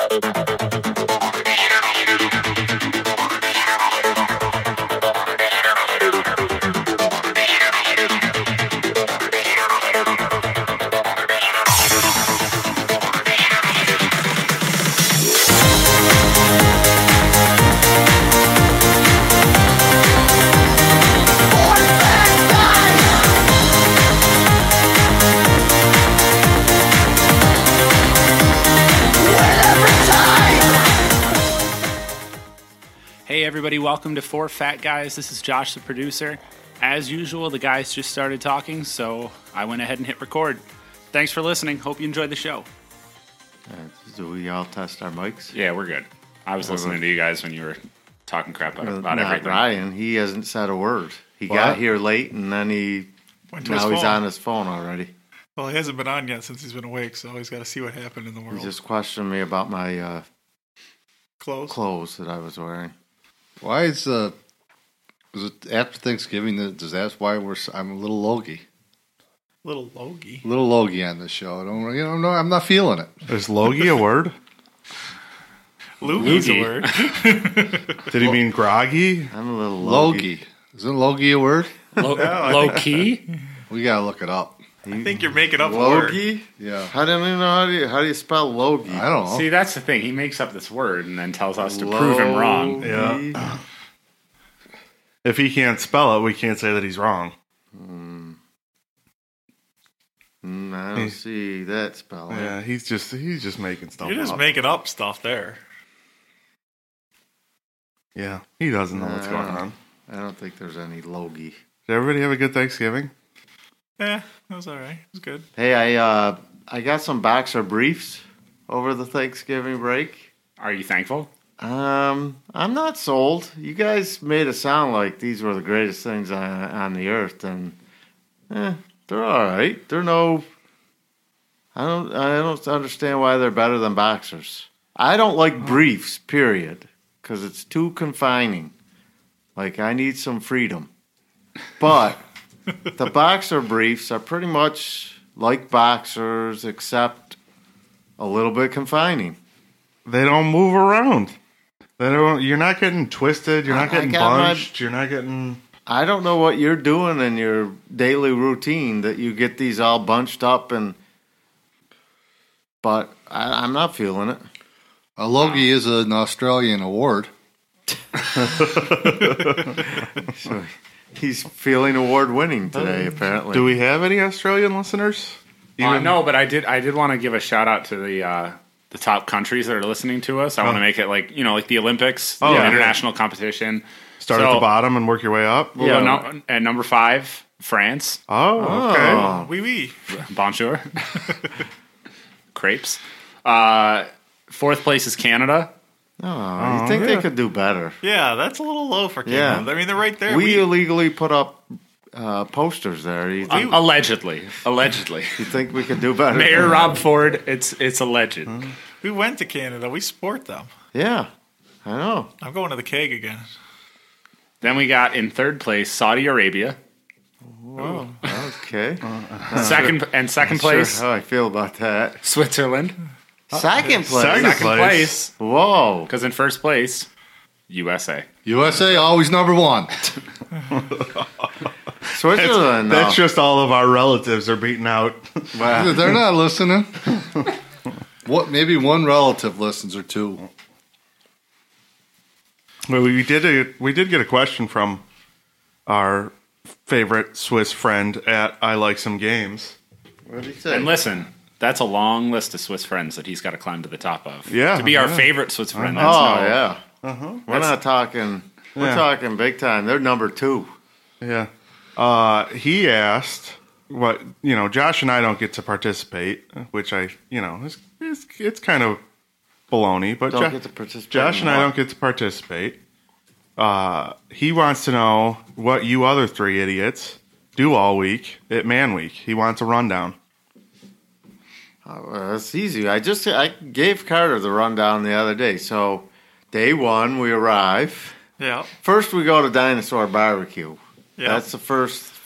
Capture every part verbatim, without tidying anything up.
Hey everybody, welcome to Four Fat Guys. This is Josh, the producer. As usual, the guys just started talking, so I went ahead and hit record. Thanks for listening. Hope you enjoyed the show. Uh, do we all test our mics? Yeah, we're good. I was listening to you guys when you were talking crap about, Well, about not everything. Ryan, he hasn't said a word. He What? got here late, and then he Went to now his he's phone. on his phone already. Well, he hasn't been on yet since he's been awake, so he's got to see what happened in the world. He just questioned me about my uh, Close. clothes that I was wearing. Why is uh, is it after Thanksgiving? That does that's why we're s- I'm a little logy, Little Logie. a little logy on this show. I don't, you know, no, I'm not feeling it. Is Logie a word? Lugie's a Loogie. word. Did he mean groggy? I'm a little logy. Logy, isn't logy a word? Low, low key? We gotta look it up. I think you're making up a word. Logie? Yeah, I don't even know how do you how do you spell logie? I don't know. See, that's the thing. He makes up this word and then tells us to prove him wrong. Logie? Yeah. If he can't spell it, we can't say that he's wrong. Mm, I don't He's- see that spelling. Yeah, he's just he's just making stuff You're just up. making up stuff there. Yeah, he doesn't know what's Nah. going on. I don't think there's any logie. Did everybody have a good Thanksgiving? Yeah, that was all right. It was good. Hey, I uh, I got some boxer briefs over the Thanksgiving break. Are you thankful? Um, I'm not sold. You guys made it sound like these were the greatest things on, on the earth, and eh, they're all right. They're no. I don't. I don't understand why they're better than boxers. I don't like briefs. Period, because it's too confining. Like I need some freedom, but the boxer briefs are pretty much like boxers, except a little bit confining. They don't move around. They don't. You're not getting twisted. You're I- not I getting got my- bunched. You're not getting. I don't know what you're doing in your daily routine that you get these all bunched up and. But I, I'm not feeling it. A logie is an Australian award. So he's feeling award winning today, apparently. Do we have any Australian listeners? Uh, no, but I did. I did want to give a shout out to the uh, the top countries that are listening to us. I want to make it like you know, like the Olympics, Oh, the yeah. international competition. Start So, at the bottom and work your way up. We'll Yeah. go no, at number five, France. Oh, okay. Oh. Wee wee. Bonjour. Crepes. Uh, fourth place is Canada. Oh, you think yeah. they could do better? Yeah, that's a little low for Yeah. Canada. I mean, they're right there. We We, illegally put up uh, posters there. You think, Allegedly. Allegedly. you think we could do better? Mayor than Rob Ford, it's it's alleged. we went to Canada. We sport them. that? Yeah, I know. I'm going to the keg again. Then we got in third place Saudi Arabia. Whoa. Okay. Second and second Sure place how I feel about that. Switzerland. Second place. Second Second place. place Whoa. because in first place U S A. U S A always number one. Switzerland. no. That's just all of our relatives are beating out. Wow. They're not listening. What? Maybe one relative listens or two. Well, we did a, we did get a question from our favorite Swiss friend at I Like Some Games. What did he say? And listen, that's a long list of Swiss friends that he's got to climb to the top of. Yeah, To be our yeah. favorite Swiss friend. Oh That's no, yeah. Uh-huh. We're not talking. We're Yeah. talking big time. They're number two. Yeah. Uh, he asked what, you know, Josh and I don't get to participate, which I, you know, it's, it's, it's kind of baloney, but Don't Jo- get to participate. Josh in and I what? don't get to participate. Uh, he wants to know what you other three idiots do all week at Man Week. He wants a rundown. Oh, well, that's easy. I just I gave Carter the rundown the other day. So, day one, we arrive. Yeah. First, we go to Dinosaur Barbecue. Yeah. That's the first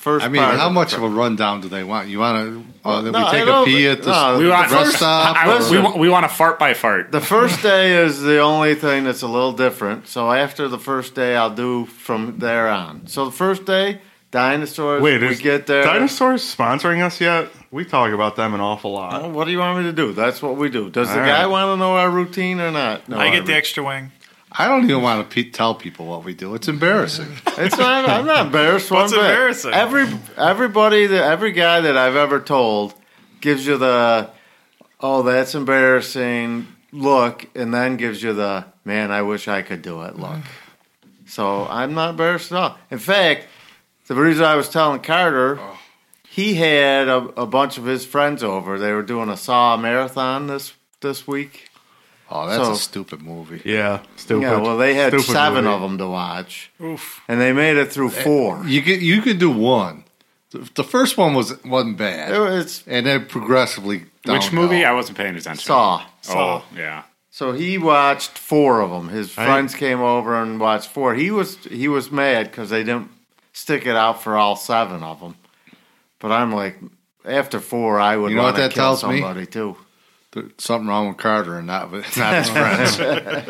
first. I mean, part how of much the of a rundown do they want? You want to? Uh, that No, we I take a don't- pee at the no, We want rest stop. I, or- we, want, we want to fart by fart. The first day is the only thing that's a little different. So after the first day, I'll do from there on. So the first day, dinosaurs. Wait, we is get there. Dinosaurs sponsoring us yet? We talk about them an awful lot. Well, what do you want me to do? That's what we do. Does the All guy right. want to know our routine or not? No, I get our the extra wing. I don't even want to pe- tell people what we do. It's embarrassing. It's not. I'm not embarrassed. What's one bit. embarrassing? Every everybody that every guy that I've ever told gives you the, oh, that's embarrassing look, and then gives you the, man, I wish I could do it look. So I'm not embarrassed at all. In fact, the reason I was telling Carter, he had a, a bunch of his friends over. They were doing a Saw marathon this this week. Oh, that's So- a stupid movie. Yeah, stupid. Yeah, well, they had Stupid seven movie. of them to watch, Oof. and they made it through four. You can you can do one. The, the first one was wasn't bad, It was and then progressively. Which downhill. movie? I wasn't paying attention. Saw. Oh, yeah. So he watched four of them. His I- friends came over and watched four. He was he was mad because they didn't stick it out for all seven of them. But I'm like, after four, I would You know want what to that kill tells me? somebody too. There's something wrong with Carter and not with not his friends.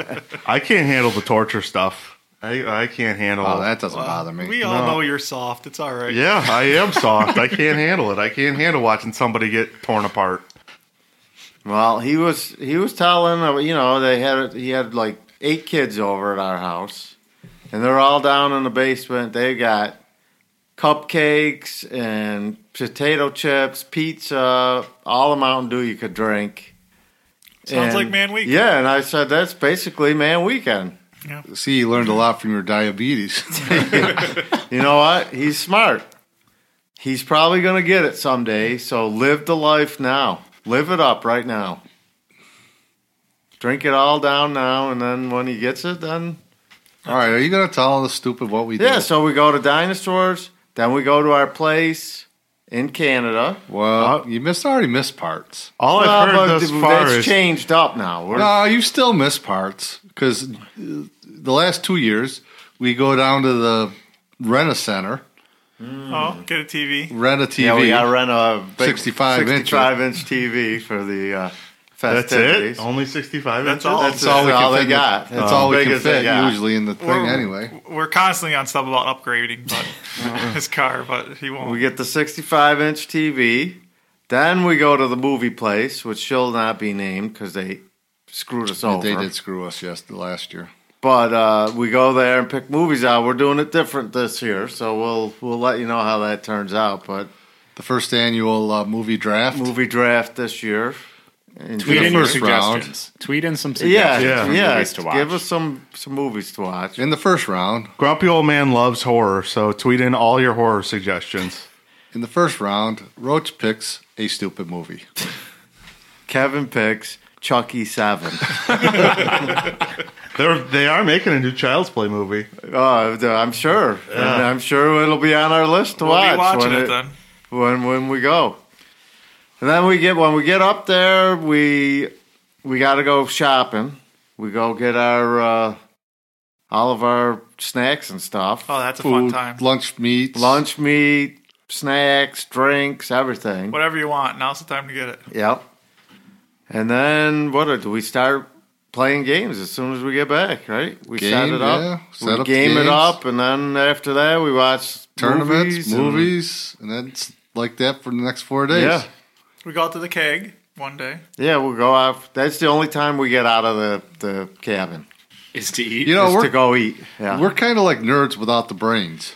I can't handle the torture stuff. I I can't handle. Oh, that doesn't bother me. We all No. know you're soft. It's all right. Yeah, I am soft. I can't handle it. I can't handle watching somebody get torn apart. Well, he was he was telling uh, you know they had he had like eight kids over at our house, and they're all down in the basement. They got cupcakes and potato chips, pizza, all the Mountain Dew you could drink. Sounds And- like Man Weekend. Yeah, and I said that's basically Man Weekend. See, you learned a lot from your diabetes. You know what? He's smart. He's probably going to get it someday. So live the life now. Live it up right now. Drink it all down now, and then when he gets it, then All right, are you going to tell all the stupid what we do? yeah. So we go to dinosaurs. Then we go to our place in Canada. Well, you missed already missed parts. All Well, I've but heard thus far that's is changed up now. We're, No, you still miss parts because the last two years we go down to the rent a center, Oh, get a T V. rent a T V. yeah, we got to rent a big sixty-five inch. sixty-five inch T V for the uh, that's festivities. it. Only sixty-five. That's inches? all. That's, That's all we all can they fit. got. That's As all we big can as they fit got. usually in the thing We're- anyway. We're constantly on stuff about upgrading, but his car, but he won't. We get the sixty-five inch T V. Then we go to the movie place, which shall not be named because they screwed us over. They did screw us yesterday last year. But uh, we go there and pick movies out. We're doing it different this year, so we'll we'll let you know how that turns out. But The first annual uh, movie draft. movie draft this year. And Tweet the in your first round. suggestions. Tweet in some yeah, suggestions yeah, for yeah. movies to watch. Give us some some movies to watch. In the first round, Grumpy old man loves horror, so tweet in all your horror suggestions. in the first round, Roach picks a stupid movie. Kevin picks Chucky Seven. They're they are making a new Child's Play movie. Uh, I'm sure. And I'm sure it'll be on our list to we'll watch be watching when it, then. when when we go. And then we get when we get up there, we we got to go shopping. We go get our uh, all of our snacks and stuff. Oh, that's a fun Food, time. lunch meats, Lunch meat, snacks, drinks, everything. Whatever you want. Now's the time to get it. Yep. And then what do we start playing games as soon as we get back? Right? We set Game, it up. yeah. Set we up the game it games. up, and then after that we watch tournaments, movies. movies, and- and then it's like that for the next four days. Yeah. We go out to the keg one day. Yeah, we'll go out. That's the only time we get out of the, the cabin. Is to eat. You know, is we're to go eat. Yeah. we're kind of like nerds without the brains.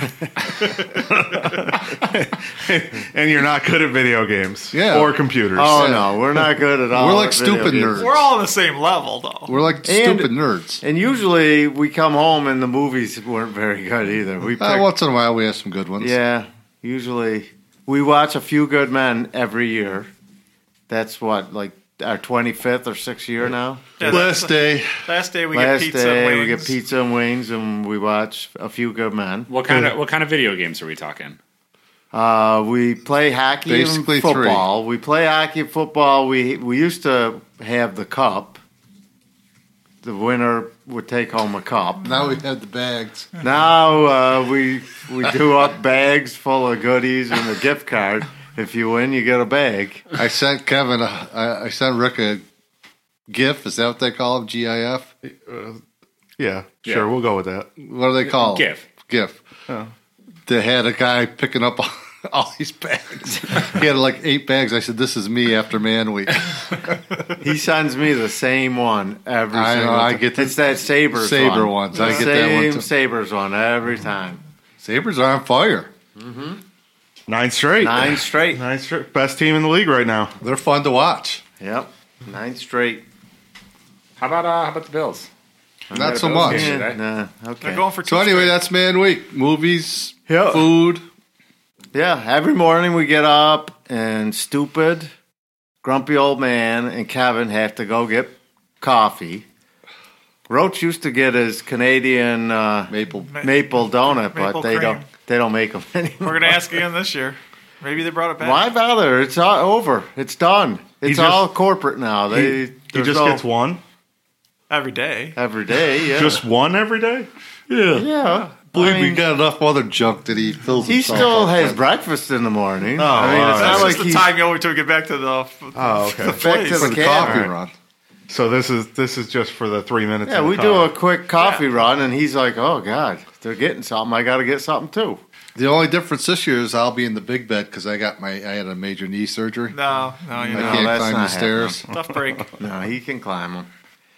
And you're not good at video games. Yeah. Or computers. oh no, we're not good at all. We're like at video stupid games. nerds. We're all on the same level, though. We're like And- stupid nerds. And usually we come home and the movies weren't very good either. We Uh, pick, once in a while, we have some good ones. yeah, usually we watch A Few Good Men every year. That's what, like our twenty-fifth or sixth year now. Yeah, Last day, Last day we Last get pizza day and we wings. get pizza and wings, and we watch A Few Good Men. What kind of what kind of video games are we talking? Uh, we play hockey Basically and football. We play hockey and football. We we used to have the cup. the winner would take home a cup. Now we have the bags. Now uh, we we do up bags full of goodies and a gift card. If you win, you get a bag. I sent Kevin, a, I, I sent Rick a GIF. Is that what they call them? G I F? Uh, yeah, Yeah. sure, we'll go with that. What do they call them? GIF. GIF. Oh. They had a guy picking up all, all these bags. He had like eight bags. I said, "This is me after Man Week." He sends me the same one every I know, single I time. get the It's that Sabres Sabre one. ones. I The get that one same too. Sabres one every time. Sabres are on fire. Nine straight. Nine straight. Nine straight. Best team in the league right now. They're fun to watch. Yep. Nine straight. How about uh, how about the Bills? Not so Bills much. game. Yeah, today. nah, okay. They're going for two So anyway, straight. that's Man Week. Movies, Yeah. food. Yeah, every morning we get up and stupid, grumpy old man and Kevin have to go get coffee. Roach used to get his Canadian uh, Maple. Ma- maple donut, Maple but they cream. don't they don't make them anymore. We're gonna ask again this year. Maybe they brought it back. Why bother? It's all over. It's done. It's just- all corporate now. They He, he there's just no- gets one. Every day. every day. Yeah, Just one every day. Yeah. yeah. Believe I me, mean, got enough other junk that he fills he himself still up has with. breakfast in the morning. Oh, I mean, all it's right. not That's like just the he's time you always took it back to the. Oh, okay. the back place. to for the the can. coffee All right. run. So this is this is just for the three minutes. Yeah, in the we car. do a quick coffee run, and he's like, "Oh God, they're getting something. I got to get something too." The only difference this year is I'll be in the big bed because I got my I had a major knee surgery. No, no, you I know. can't that's climb the not stairs. Tough break. No, he can climb them.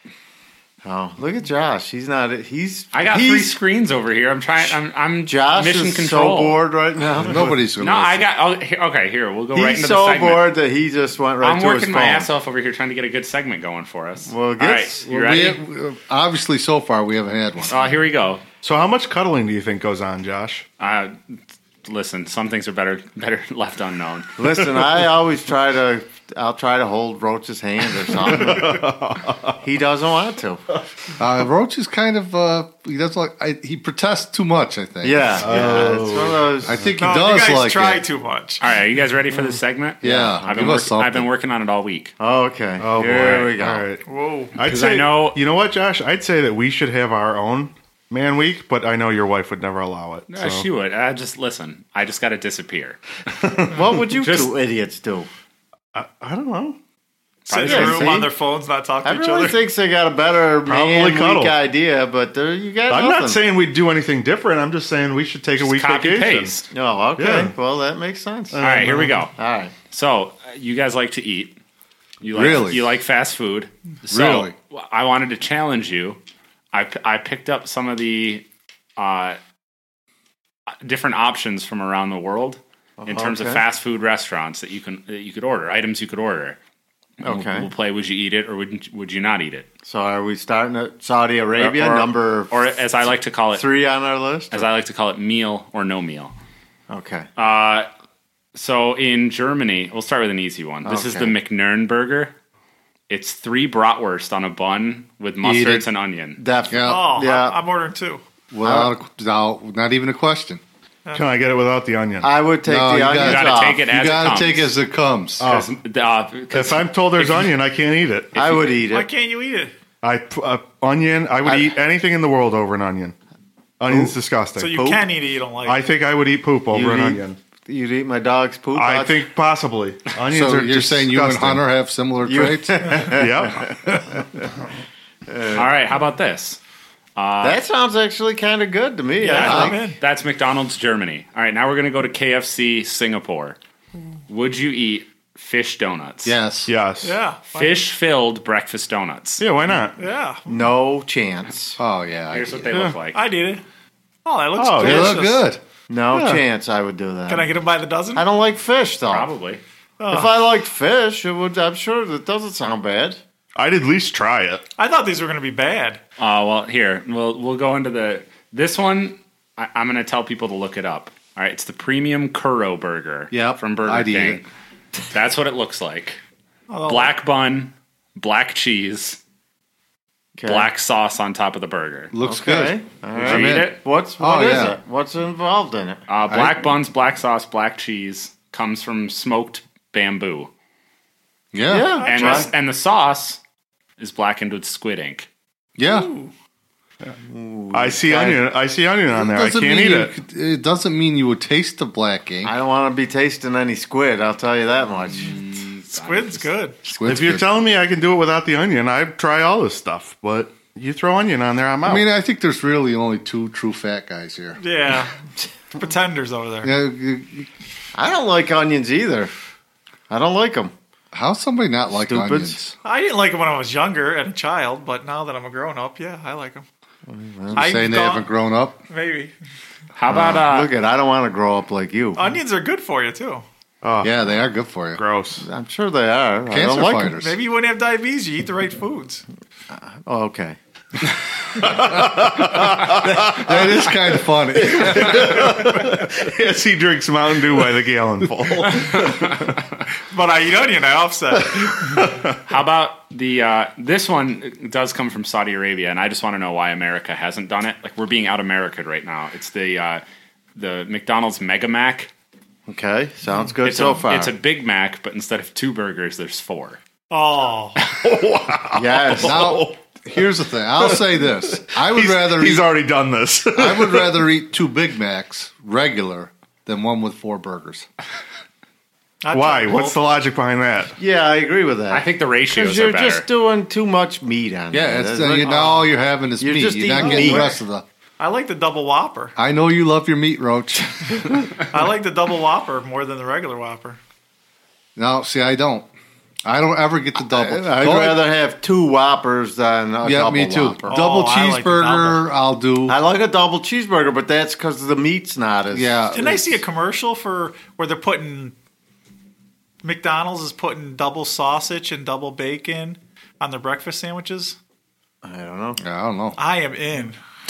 Oh, look at Josh. He's not. He's. I got he's, three screens over here. I'm trying. I'm. I'm Josh mission is control. so bored right now. Nobody's gonna. No, I listen. got. Oh, here, okay, here we'll go right He's into so the segment. bored that he just went right I'm to working his my phone. ass off over here trying to get a good segment going for us. Well, All get- right, you We ready? have- obviously, so far we haven't had one. Oh, here we go. So how much cuddling do you think goes on, Josh? Uh, listen, some things are better better left unknown. Listen, I always try to. I'll try to hold Roach's hand or something. He doesn't want to. Uh, Roach is kind of uh, he doesn't like I, he protests too much. I think. Yeah, yeah. It's one of those. I think he No, you does guys like try it. too much. All right, are you guys ready for this segment? Yeah, I've been, give us work- I've been something. working on it all week. Oh, okay. Oh Here boy. we go. All right. Whoa. I'd 'Cause say I know- You know what, Josh? I'd say that we should have our own man week, but I know your wife would never allow it. Uh, so. She would. I just listen. I just got to disappear. What would you Just- two idiots do? I, I don't know. Sit in Yeah, the room see? on their phones, not talk to each Everyone other. thinks they got a better man week cuddle. idea, but there you got I'm nothing. not saying we'd do anything different. I'm just saying we should take a Just week copy vacation. paste. Oh, okay. Yeah. Well, that makes sense. All right, here we go. All right. So, uh, you guys like to eat. You like, Really? You like fast food. So, Really? I wanted to challenge you. I, p- I picked up some of the uh, different options from around the world in terms of Okay. fast food restaurants that you can that you could order, items you could order. We'll- Okay. We'll, play would you eat it or would, would you not eat it? So are we starting at Saudi Arabia, Or- or- number Or as I like to call it, three on our list? as I like to call it, meal or no meal. Okay. Uh, so in Germany, we'll start with an easy one. This is the Okay. McNern burger. It's three bratwurst on a bun with Eat mustards it. and onion. Definitely. Yeah. Oh, Yeah. I'm, I'm ordering two. Without, a- no, not even a question. Can I get it without the onion? I would take No, the you onions gotta- You gotta off. take it You as it gotta comes. take it as it comes. Oh. 'Cause, uh, 'cause if I'm told there's onion, I can't eat it. I would eat Why it. can't you eat it? I p- uh, onion. I would I- eat anything in the world over an onion. Onion's disgusting. So you Poop? can eat it, you don't like I it. think I would eat poop over You'd an eat- onion. You'd eat my dog's poop. I That's- think possibly. Onions So are you're saying you and disgusting. Hunter have similar You- traits? Yep. all right, how about this? that sounds actually kind of good to me. Yeah, I I'm think. in. That's McDonald's Germany. All right, now we're gonna go to K F C Singapore. Would you eat fish donuts? Yes. Yes. Yeah. Fish filled breakfast donuts. Yeah. Why not? Yeah. No chance. Oh yeah. I Here's get what they it. look like. I did it. Oh, that looks Oh, They delicious. look good. No Yeah. chance I would do that. Can I get them by the dozen? I don't like fish, though. Probably. If I liked fish, it would. I'm sure that doesn't sound bad. I'd at least try it. I thought these were going to be bad. Uh, well, here we'll we'll go into the this one. I, I'm going to tell people to look it up. All right, it's the premium Kuro burger. Yep, from Burger I'd eat King. it. That's what it looks like. Oh, Black bun, black cheese, Okay. black sauce on top of the burger. Looks Okay. good. All Would right. you eat in. it? What's what is yeah. it? What's involved in it? Uh, black I- buns, black sauce, black cheese comes from smoked bamboo, Yeah. Yeah. and Try. the, and the sauce is blackened with squid ink. Yeah. I see onion. I see onion on there. I Doesn't can't mean eat you, it. It doesn't mean you would taste the black ink. I don't want to be tasting any squid. I'll tell you that much. Squid's good. Squid's If you're good. telling me I can do it without the onion, I'd try all this stuff. But you throw onion on there, I'm out. I mean, I think there's really only two true fat guys here. Yeah. Pretenders over there. Yeah, you- I don't like onions either. I don't like them. how's somebody not like Stupids. onions? I didn't like them when I was younger and a child, but now that I'm a grown up, yeah, I like them. You're saying they haven't grown up? Maybe. How about uh, Look at, I don't want to grow up like you. Onions are good for you, too. oh, Yeah, they are good for you. gross. I'm sure they are. I Cancer don't like 'em. fighters. Maybe you wouldn't have diabetes. You eat the right foods. Oh, okay. That is kind of funny. Yes, he drinks Mountain Dew by the gallon full. But I eat onion. I offset. how about the uh, this one does come from Saudi Arabia, and I just want to know why America hasn't done it. Like we're being out American right now. It's the uh, the McDonald's Mega Mac. Okay, sounds good It's so a, far. It's a Big Mac, but instead of two burgers, there's four. Oh. yes. Now, here's the thing. I'll say this. I would He's, rather he's eat, already done this. I would rather eat two Big Macs regular than one with four burgers. I'd Why? try What's both. the logic behind that? Yeah, I agree with that. I think the because ratios you're are better. just doing too much meat on Yeah, there. it's, That's uh, like- you know, all you're having is You're meat. just You're not eating getting the meat. rest of the. I like the double Whopper. I know you love your meat, Roach. I like the double Whopper more than the regular Whopper. No, see, I don't. I don't ever get the double. I'd Go- rather have two Whoppers than a Yeah, double me too. Whopper. Double Oh, I like the cheeseburger, I'll do. I like a double cheeseburger, but that's because the meat's not as... Yeah. Didn't I see a commercial for where they're putting McDonald's is putting double sausage and double bacon on their breakfast sandwiches? I don't know. I don't know. I am in.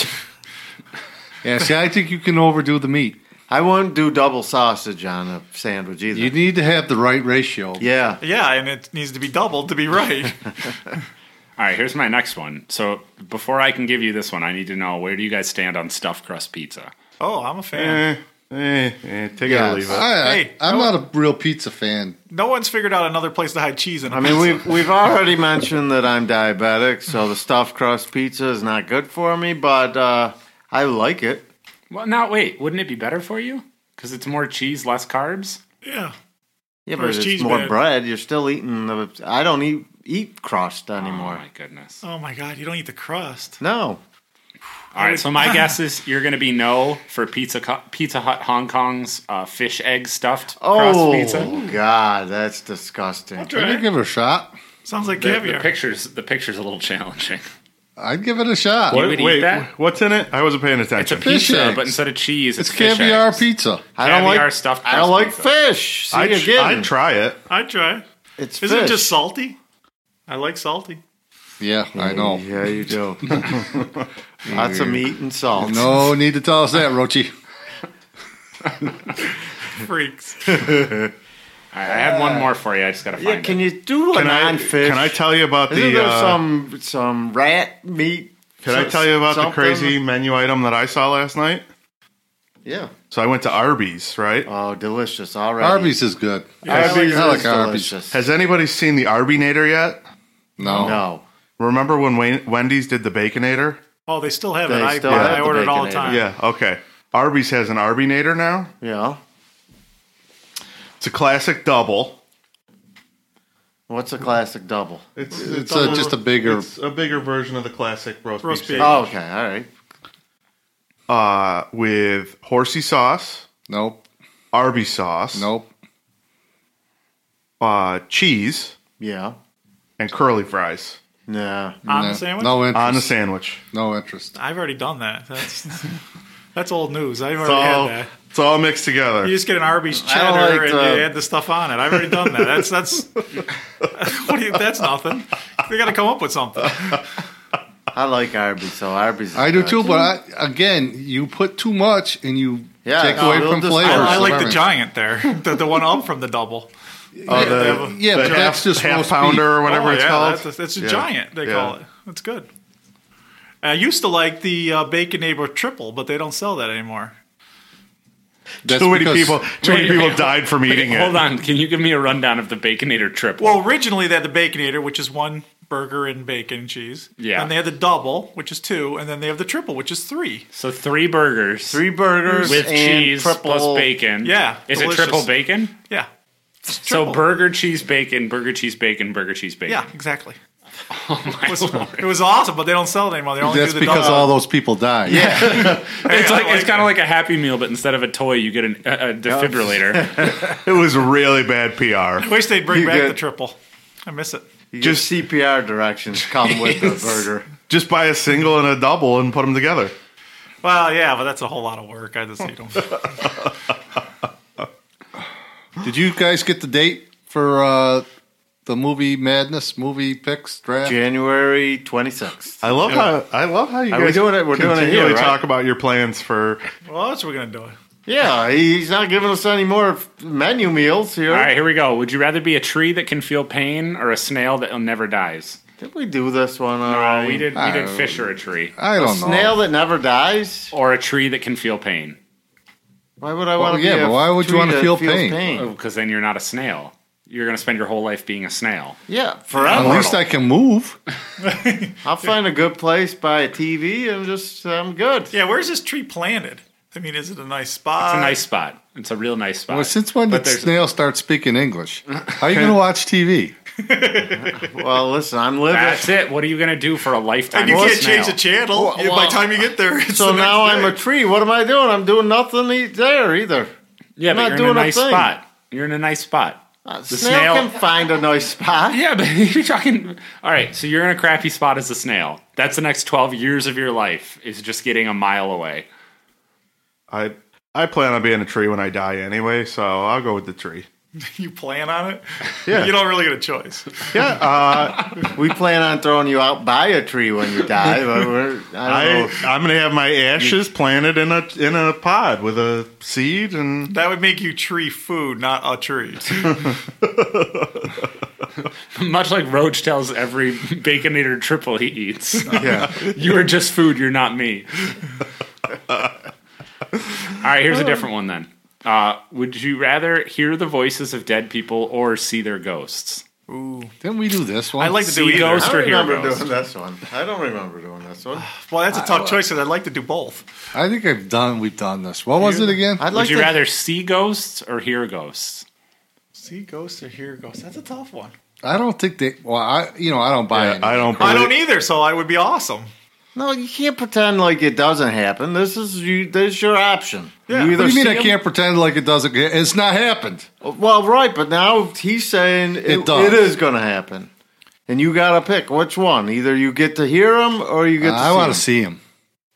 Yeah, see, I think you can overdo the meat. I wouldn't do double sausage on a sandwich either. You need to have the right ratio. yeah. Yeah, and it needs to be doubled to be right. All right, here's my next one. So before I can give you this one, I need to know, where do you guys stand on stuffed crust pizza? Oh, I'm a fan. Eh, eh, eh, take it Yes. or leave it. I, Hey, I'm no- not a real pizza fan. No one's figured out another place to hide cheese in a I mean, pizza. we've, we've already mentioned that I'm diabetic, so the stuffed crust pizza is not good for me, but uh, I like it. Well, now wait, wouldn't it be better for you? Because it's more cheese, less carbs? Yeah. Yeah, Or but is it's cheese more bad? bread. You're still eating the... I don't eat, eat crust anymore. Oh, my goodness. Oh my God, you don't eat the crust. No. All right, so my guess is you're going to be no for Pizza Cu- Pizza Hut Hong Kong's uh, fish egg stuffed crust Oh, pizza. God, that's disgusting. I'd give it a shot. Sounds like The, the caviar. pictures, the picture's a little challenging. I'd give it a shot. What? would eat Wait, that? what's in it? I wasn't paying It's a attention. Fish pizza, eggs. but instead of cheese, it's, It's fish caviar eggs. pizza. I don't Caviar like stuffed I don't like crust pizza. fish. See, I'd, again, I'd try it. I'd try. it's Is fish. it just salty? I like salty. Yeah, I know. Yeah, you do. Lots of meat and salt. No need to tell us that, Rochi. Freaks. All right, I had one more for you. I just got to find Yeah, can it. you do a Can I, non-fish? can I tell you about Isn't the? there Uh, some some rat meat? can I tell you about the something? crazy menu item that I saw last night? Yeah. So I went to Arby's, right? Oh, delicious already. Arby's is good. Arby's I like is Arby's. delicious. Has anybody seen the Arbinator yet? No. No. Remember when Wayne, Wendy's did the Baconator? Oh, they still have They it. I, still I have the order it all the Baconator. time. Yeah. Okay. Arby's has an Arbinator now. Yeah. It's a classic double. What's a classic double? It's It's a, just a bigger. It's a bigger version of the classic roast, Roast beef. beef. sandwich. Oh, okay. All right. Uh, with horsey sauce, Nope. Arby's sauce, Nope. uh, cheese, Yeah. and curly fries Nah. On no, the sandwich? No interest. on the sandwich. No interest. I've already done that. That's that's old news. I've It's already all, had that. it's all mixed together. You just get an Arby's I don't cheddar like and the- you add the stuff on it. I've already done that. That's that's what do you, that's nothing. They got to come up with something. I like Arby's, so Arby's is I do good. too, but I, again, you put too much and you Yeah, take no, away we'll from just- flavors. I, I like of the everything. giant there, the, the one up from the double. Oh, they the, have a- Yeah, the but half, that's just half roast pounder or beef. whatever Oh, it's yeah, called. That's a, it's a Yeah. giant. They Yeah. call it. That's good. I used to like the uh, Baconator triple, but they don't sell that anymore. That's Too many because- people. Too many Wait, people wait, died from Wait, eating it. Hold on. Can you give me a rundown of the Baconator triple? Well, originally they had the Baconator, which is one burger and bacon and cheese. Yeah. And they have the double, which is two, and then they have the triple, which is three. So three burgers. Three burgers with and cheese triple, plus bacon. Yeah, Is delicious. it triple bacon? Yeah. So burger, cheese, bacon, burger, cheese, bacon, burger, cheese, bacon. Yeah, exactly. Oh my It was, Lord. it was awesome, but they don't sell it anymore. They only That's do the because double. all those people died. Yeah, It's like, I like it's kind it. of like a Happy Meal, but instead of a toy, you get an, a, a defibrillator. It was really bad P R. I wish they'd bring You back get- the triple. I miss it. you Just- just C P R directions come with the Yes. burger. Just buy a single and a double and put them together. Well, yeah, but that's a whole lot of work. I just eat them. Did you guys get the date for uh, the movie Madness movie picks draft? January twenty-sixth. I love how I love how you Are guys we doing it? We're doing it continually here, right? talk about your plans for. Well, that's what we're going to do. Yeah, he's not giving us any more menu meals here. All right, here we go. Would you rather be a tree that can feel pain or a snail that never dies? Did we do this one No, already? we did. We I did don't- fish or a tree, I A don't know. snail that never dies? or a tree that can feel pain. Why would I want to yeah, be a but why would you tree wanna that feel feels pain? Because then you're not a snail. You're going to spend your whole life being a snail. Yeah, At forever. least I can move. I'll find a good place, buy a T V, and just, I'm good. Yeah, where's this tree planted? I mean, is it a nice spot? It's a nice spot. It's a real nice spot. Well, since when But did there's- snail start speaking English? How are you going to watch T V? Well, listen, I'm living. That's it. What are you going to do for a lifetime? And you of a can't change snail? the channel. Well, You- by well, the time you get there, it's So the now next I'm day. a tree. What am I doing? I'm doing nothing e- there either. Yeah, I'm but not you're doing in a a nice thing. spot. You're in a nice spot. Uh, The snail, snail- can find a nice spot. Yeah, but you're talking. All right, so you're in a crappy spot as a snail. That's the next twelve years of your life is just getting a mile away. I I plan on being a tree when I die anyway, so I'll go with the tree. You plan on it? Yeah. You don't really get a choice. Yeah, uh, We plan on throwing you out by a tree when you die. But we're, I I don't know. I'm gonna have my ashes planted in a in a pod with a seed and That would make you tree food, not a tree. Much like Roach tells every Baconator triple he eats. yeah. You are just food, you're not me. All right, here's a different one then. Uh, would you rather hear the voices of dead people or see their ghosts? Didn't we do this one? I'd like to do See either. ghosts I or don't hear remember ghosts? doing this one. I don't remember doing this one. Well, that's a tough choice because I'd like to do both. I think I've done. We've done this. What was it again? I'd Would like you to. rather see ghosts or hear ghosts? See ghosts or hear ghosts? That's a tough one. I don't think they. Well, I you know I don't buy Yeah, it. I don't. I believe- don't either, so I would be awesome. No, you can't pretend like it doesn't happen. This is you. This is your option. Yeah. You What do you mean see I 'em- can't pretend like it doesn't? It's not happened. Well, right, but now he's saying it, It does. it is going to happen, and you got to pick which one. Either you get to hear him or you get. to I see want him. to see him.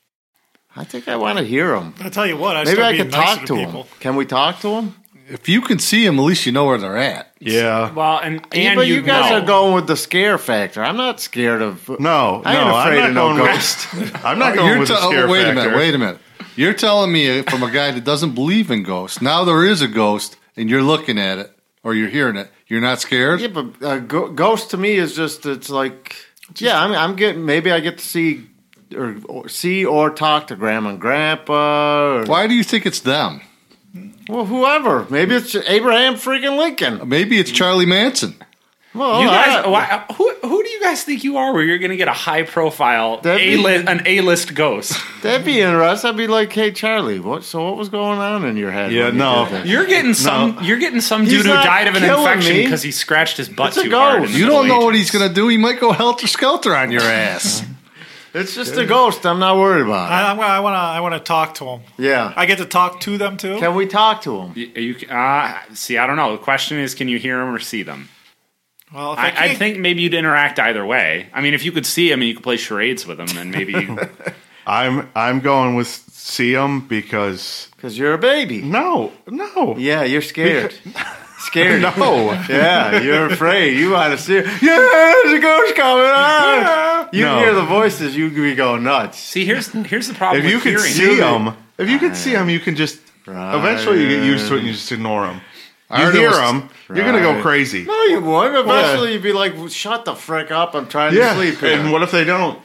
I think I want to hear him. I tell you what, I Maybe start I being can nicer talk to him. people. Can we talk to him? If you can see him, at least you know where they're at. Yeah. Well, and, Yeah, and but you guys know. are going with the scare factor. I'm not scared of. No, I ain't no, afraid I'm of not no going ghost. With, I'm not going You're with the te- oh, scare wait factor. a minute. Wait a minute. You're telling me from a guy that doesn't believe in ghosts. Now there is a ghost, and you're looking at it or you're hearing it. You're not scared. Yeah, but uh, go- ghost to me is just it's like yeah. I'm, I'm getting maybe I get to see or, or see or talk to grandma and grandpa. Or, Why do you think it's them? Well, whoever. Maybe it's Abraham freaking Lincoln. Maybe it's Charlie Manson. Well, You guys, I- why, who who do you guys think you are? Where you're going to get a high profile That'd a be- list, an A list ghost? that'd be interesting. I'd be like, hey, Charlie, what? So what was going on in your head? Yeah, when you no. did that? You're getting some. You're getting some He's dude who not died of an killing infection me. because he scratched his butt It's a too hard. in ghost. the You Middle don't know what Ages. he's going to do. He might go helter skelter on your ass. It's just a ghost. I'm not worried about it. I, I'm gonna- I want to. I want to talk to them. Yeah. I get to talk to them too. Can we talk to him? You, you uh, see, I don't know. The question is, can you hear them or see them? Well, if I, I, I can't- think maybe you'd interact either way. I mean, if you could see him and you could play charades with him, then maybe. You, I'm I'm going with see 'em because Because you're a baby. no, no, Yeah, you're scared. Scared. no. Yeah, you're afraid. You want to see it. Yeah, there's a ghost coming on. You No. hear the voices, you could be going nuts. see, here's here's the problem. If you with can hearing. see them, if you can see them, you can just Right. eventually you get used to it and you just ignore them. I You heard it hear was- them, you're gonna go Right. crazy. No, you wouldn't. Eventually, you'd be like, "Shut the frick up! I'm trying Yeah, to sleep here." and what if they don't?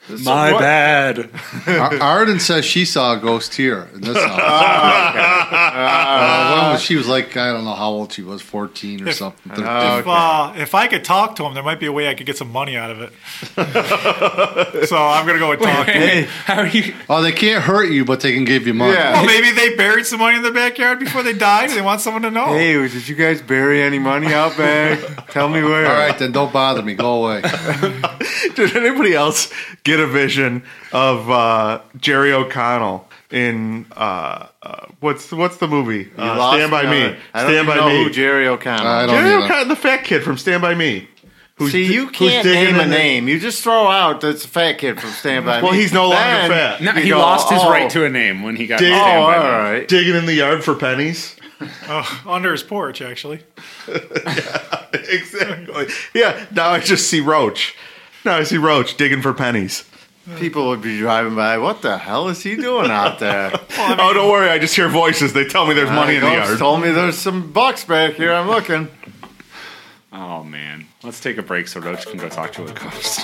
My what- bad. Ar- Arden says she saw a ghost here in this house. Uh, when was- she was like, I don't know how old she was, fourteen or If- something. Oh, If, okay. uh, if I could talk to him, there might be a way I could get some money out of it. So I'm gonna go with talking. Hey, How are you? Oh, they can't hurt you, but they can give you money. Yeah. Well, maybe they buried some money in their backyard before they died. And they want someone to know. hey, did you guys bury any money out back? Tell me where. All right, then don't bother me. Go away. Did anybody else get a vision of uh, Jerry O'Connell in uh, uh, what's what's the movie? You Uh, lost Stand by on Me. it. I don't Stand even by know Me. who Jerry O'Connell. I is. don't Jerry either. O'Connell, the fat kid from Stand by Me. Who's See, di- you who's can't digging name a in the- name. You just throw out that's a fat kid from Stand By Well, Me. he's no longer Then fat. No, you he go, lost his oh, right to a name when he got. Dig- Oh, Stand all By Me. right. Digging in the yard for pennies. Oh, under his porch, actually. Exactly. Yeah. Now I just see Roach. Now I see Roach digging for pennies. People would be driving by. What the hell is he doing out there? Oh, don't worry. I just hear voices. They tell me there's money in the Ghost yard. told me there's some bucks back here. I'm looking. Oh man, let's take a break so Roach can go talk to a ghost.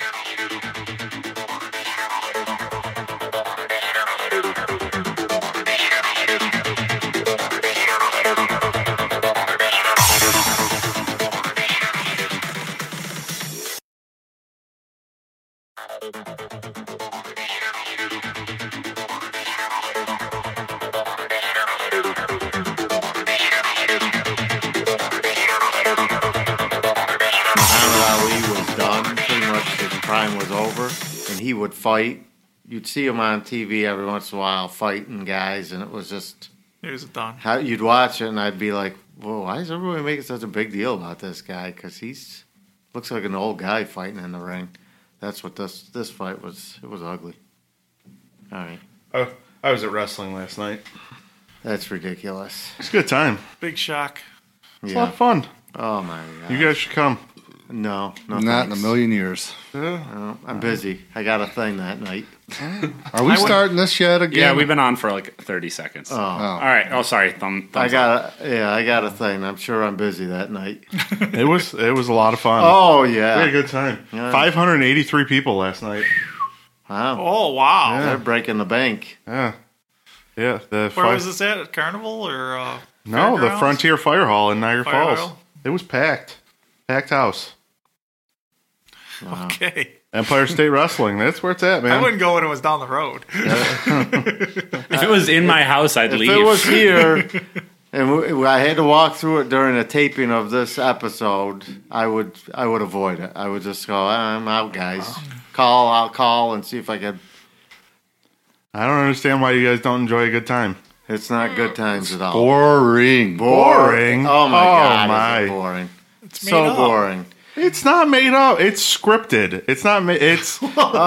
Muhammad Ali was done. Pretty much his prime was over, and he would fight. You'd see him on T V every once in a while fighting guys, and it was just He was done. how you'd watch it, and I'd be like, "Whoa, why is everybody making such a big deal about this guy? Because he's looks like an old guy fighting in the ring." That's what this this fight was. It was ugly. All right, Oh, I was at wrestling last night. that's ridiculous. It's a good time. Big shock. It's a lot Yeah. of fun. Oh my god. You guys should come. No, no, Not in a thanks. million years. No, I'm busy. I got a thing that night. Are we starting this yet again? Yeah, we've been on for like thirty seconds. Oh. Oh. All right. Oh, sorry. Thumb. I thumbs up. got a, yeah, I got a thing. I'm sure I'm busy that night. It was it was a lot of fun. Oh We had a yeah, good time. Yeah. five hundred eighty-three people last night. wow. Oh, wow. They're breaking the bank. Yeah. Yeah. The Where fi- was this at? At Carnival or uh, No, the Fairgrounds? Frontier Fire Hall in Niagara Fire Falls. Hall? It was packed. Packed house. Okay. Empire State Wrestling. That's where it's at, I man. wouldn't go when it was down the road. If it was in my house, I'd If leave. it was here, and we, I had to walk through it during the taping of this episode, I would I would avoid it. I would just go, I'm out, guys. Call, I'll call and see if I can. I don't understand why you guys don't enjoy a good time. It's not good times at all. Boring. Boring. Oh my Oh, god, my. is it boring. It's made So up. boring. It's not made up. It's scripted. It's not. Ma- it's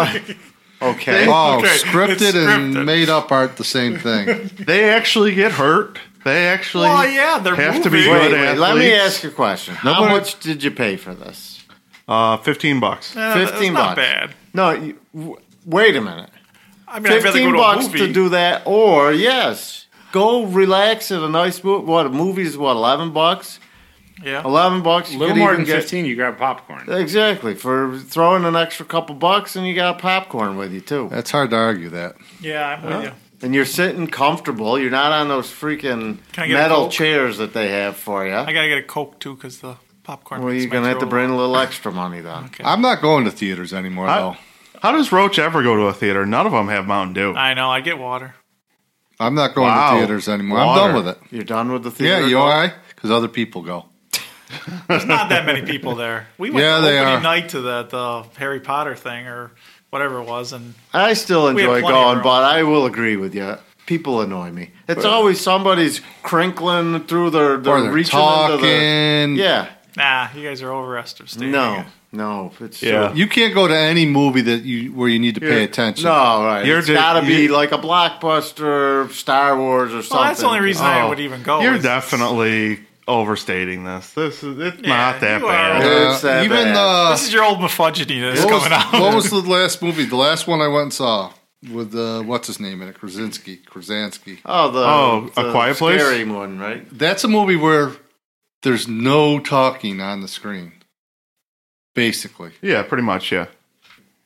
Okay. Oh, Okay, scripted, it's and scripted. made up aren't the same thing. they actually get hurt. They actually Well, yeah, they're have to be moving. good Wait, wait, athletes. let me ask you a question. How Nobody- much did you pay for this? Uh, fifteen bucks. Yeah, that's fifteen not bucks. bad. No, you, w- wait a minute. I mean, I'd rather go Fifteen to a bucks movie. to do that, or yes, go relax at a nice movie. What a movie's what eleven bucks? Yeah. Eleven bucks. a You little could more even than get- fifteen. You grab popcorn. Exactly for throwing an extra couple bucks, and you got popcorn with you too. That's hard to argue that. Yeah, I'm with you. And you're sitting comfortable. You're not on those freaking Can I get a metal Coke? chairs that they have for you. I gotta get a Coke too because the popcorn. Well, makes you're my gonna have to throat- bring a little extra money then. Okay. I'm not going to theaters anymore, I- though. How does Roach ever go to a theater? None of them have Mountain Dew. I know. I get water. I'm not going Wow. to theaters anymore. Water. I'm done with it. You're done with the Yeah, theater. you though? all right? Because other people go. There's not that many people there. We went Yeah, to they opening are. night to that uh, Harry Potter thing or whatever it was, and I still We have enjoy plenty of going, room. but I will agree with you. People annoy me. It's always somebody's crinkling through their, their Or they're reaching talking. into the. Yeah. nah, you guys are overestimating. No. it. No. It's Yeah. true. You can't go to any movie that you where you need to pay Yeah. attention. No, right. You're It's di- got to be you- like a blockbuster, Star Wars, or something. Well, that's the only reason I Oh, would even go. You're is- definitely overstating this. This is it's Yeah, not that you are. bad. Yeah, It's that even bad. uh, This is your old misogyny that's what, was, coming out. what was the last movie? The last one I went and saw with uh, what's his name in it? Krasinski. Krasinski. Oh, the, Oh, A the Quiet Place? scary one, right? That's a movie where there's no talking on the screen, basically. Yeah, pretty much. Yeah.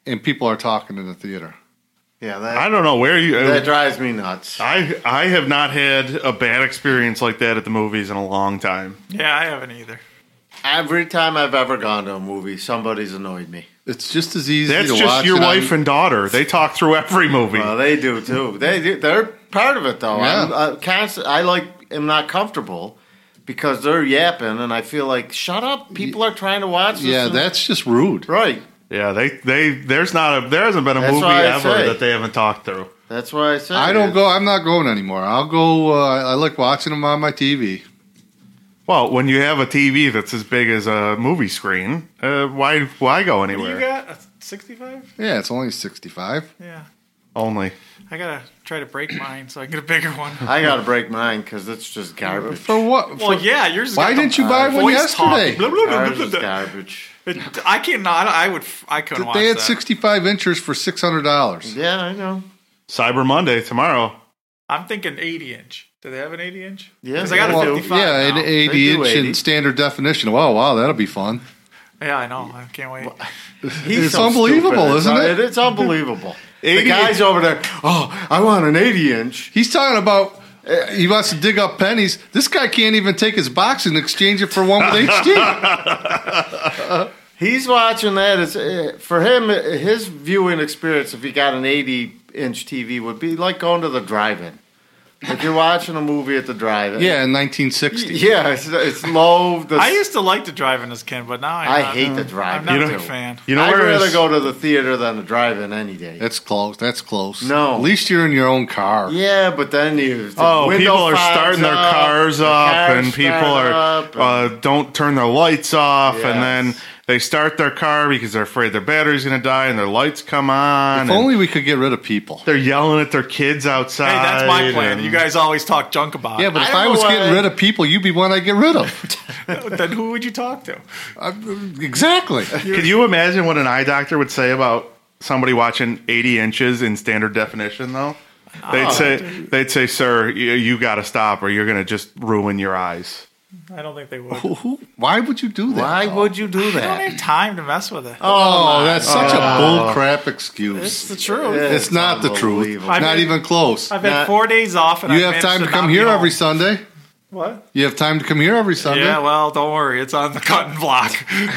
and people are talking in the theater. Yeah, that, I don't know where you. that drives me nuts. I I have not had a bad experience like that at the movies in a long time. Yeah, I haven't either. Every time I've ever gone to a movie, somebody's annoyed me. It's just as easy That's to just watch your it wife on, and daughter. They talk through every movie. Well, they do too. They do. They're part of it though. Yeah. I'm, uh, constant, I like am not comfortable because they're yapping, and I feel like shut up. People are trying to watch this. Yeah, and- that's just rude. right. Yeah, they they there's not a there hasn't been a That's movie why I ever say. that they haven't talked through. That's why I said I don't go. I'm not going anymore. I'll go. Uh, I like watching them on my T V. Well, when you have a T V that's as big as a movie screen, uh, why why go What do anywhere? you got? A sixty-five? Yeah, it's only sixty-five. Yeah. Only. I gotta try to break mine so I can get a bigger one. I got to break mine because it's just garbage. For what? Well, For- yeah, yours. has Why got the didn't you buy one voice yesterday? talking. Blah, blah, blah, Ours blah, is blah. garbage. It- I can't. No, I, I would. I couldn't watch They had that. sixty-five inches for six hundred dollars. Yeah, I know. Cyber Monday tomorrow. I'm thinking eighty inch. Do they have an eighty inch? Yeah, because I got they a do. fifty-five. Yeah, an now. eighty They do inch eighty. in standard definition. Wow, wow, that'll be fun. Yeah, I know. I can't wait. He's It's so unbelievable, stupid. isn't It's- it? It's unbelievable. the eighty guy's over there. Oh, I want an eighty inch. He's talking about. uh, He wants to dig up pennies. This guy can't even take his box and exchange it for one with H D. He's watching that. It's, uh, for him, uh, his viewing experience, if he got an eighty inch T V, would be like going to the drive-in. If you're watching a movie at the drive-in. Yeah, in nineteen sixty. Yeah, it's, it's low. The, I used to like to drive in as Ken, but now I'm I not, hate the I'm drive-in. not You a know- big fan. You know I'd where rather is- go to the theater than the drive-in any day. That's close. That's close. No. At least you're in your own car. Yeah, but then you. the Oh, window people are fogs starting their up, cars the up, cars and people start are up, uh, and- don't turn their lights off, Yes. and then they start their car because they're afraid their battery's going to die, and their lights come on. If and only we could get rid of people. they're yelling at their kids outside. Hey, that's my plan. and- You guys always talk junk about. Yeah, but I if don't I know was why- getting rid of people, you'd be one I'd get rid of. then who would you talk to? Uh, exactly. Can you imagine what an eye doctor would say about somebody watching eighty inches in standard definition? Though they'd say, they'd say, "Sir, you, you got to stop, or you're going to just ruin your eyes." I don't think they would. Who- who- Why would you do that? Why would you do I don't that? have time to mess with it. Oh, that's such a bull crap It's excuse. the truth. It's not the truth. unbelievable. I've Not been- even close. I've had Not- four days off, and You I have time to not come be here home. every Sunday. What? You have time to come here every Sunday. Yeah, well, don't worry. It's on the cutting block.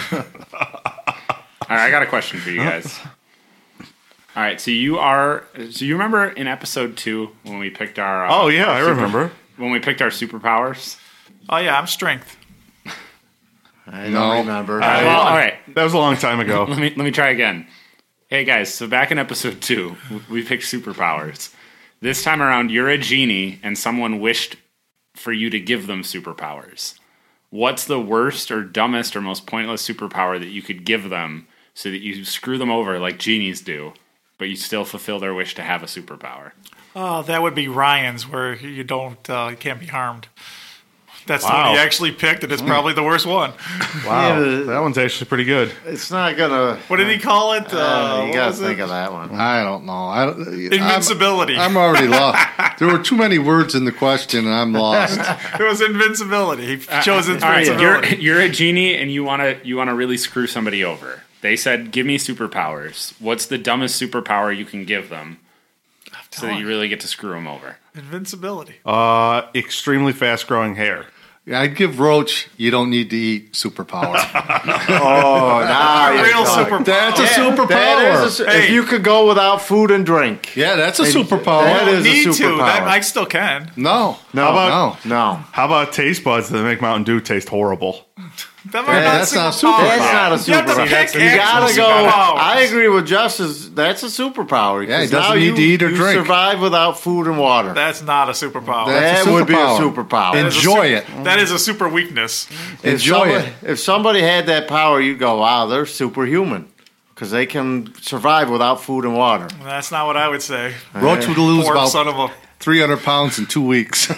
All right, I got a question for you guys. All right, so you are. So you remember in episode two when we picked our? Uh, Oh yeah, our I super- remember. when we picked our superpowers. Oh yeah, I'm strength. I don't No. remember. Uh, well, all right, That was a long time ago. let me let me try again. Hey guys, so back in episode two, we picked superpowers. This time around, you're a genie, and someone wished for you to give them superpowers. What's the worst or dumbest or most pointless superpower that you could give them so that you screw them over like genies do, but you still fulfill their wish to have a superpower? Oh, that would be Ryan's, where you don't, uh, you can't be harmed. That's the Wow. one he actually picked, and it's probably the worst one. Wow, Yeah, but- that one's actually pretty good. It's not gonna. What did he call it? Uh, Uh, you what gotta was think it? of that one. I don't know. I don't, Invincibility. I'm, I'm already lost. There were too many words in the question, and I'm lost. It was invincibility. He chose All right, invincibility. you're you're a genie and you want to you want to really screw somebody over. They said, "Give me superpowers." What's the dumbest superpower you can give them so that you really get to screw them over? Invincibility. Uh, extremely fast growing hair. I'd give Roach, you don't need to eat superpower. Oh, now you're Real talking. superpower. That's a That superpower. is a, Hey. If you could go without food and drink. Yeah, that's a And superpower. that Don't is a need to. superpower. That, I still can. no. No, How about- no. no. How about taste buds that make Mountain Dew taste horrible? That Yeah, that's not super- superpower. That's not a You have to superpower. pick You gotta actual go. superpowers. I agree with Justice. That's a superpower. Yeah, he 'cause doesn't now need you, to eat or you drink. survive without food and water. That's not a superpower. That's that a would be a superpower. superpower. That is a Enjoy su- it. That is a super weakness. If Enjoy somebody, it. If somebody had that power, you'd go, "Wow, they're superhuman," because they can survive without food and water. That's not what I would say. Roach would lose Poor about son of a. three hundred pounds in two weeks.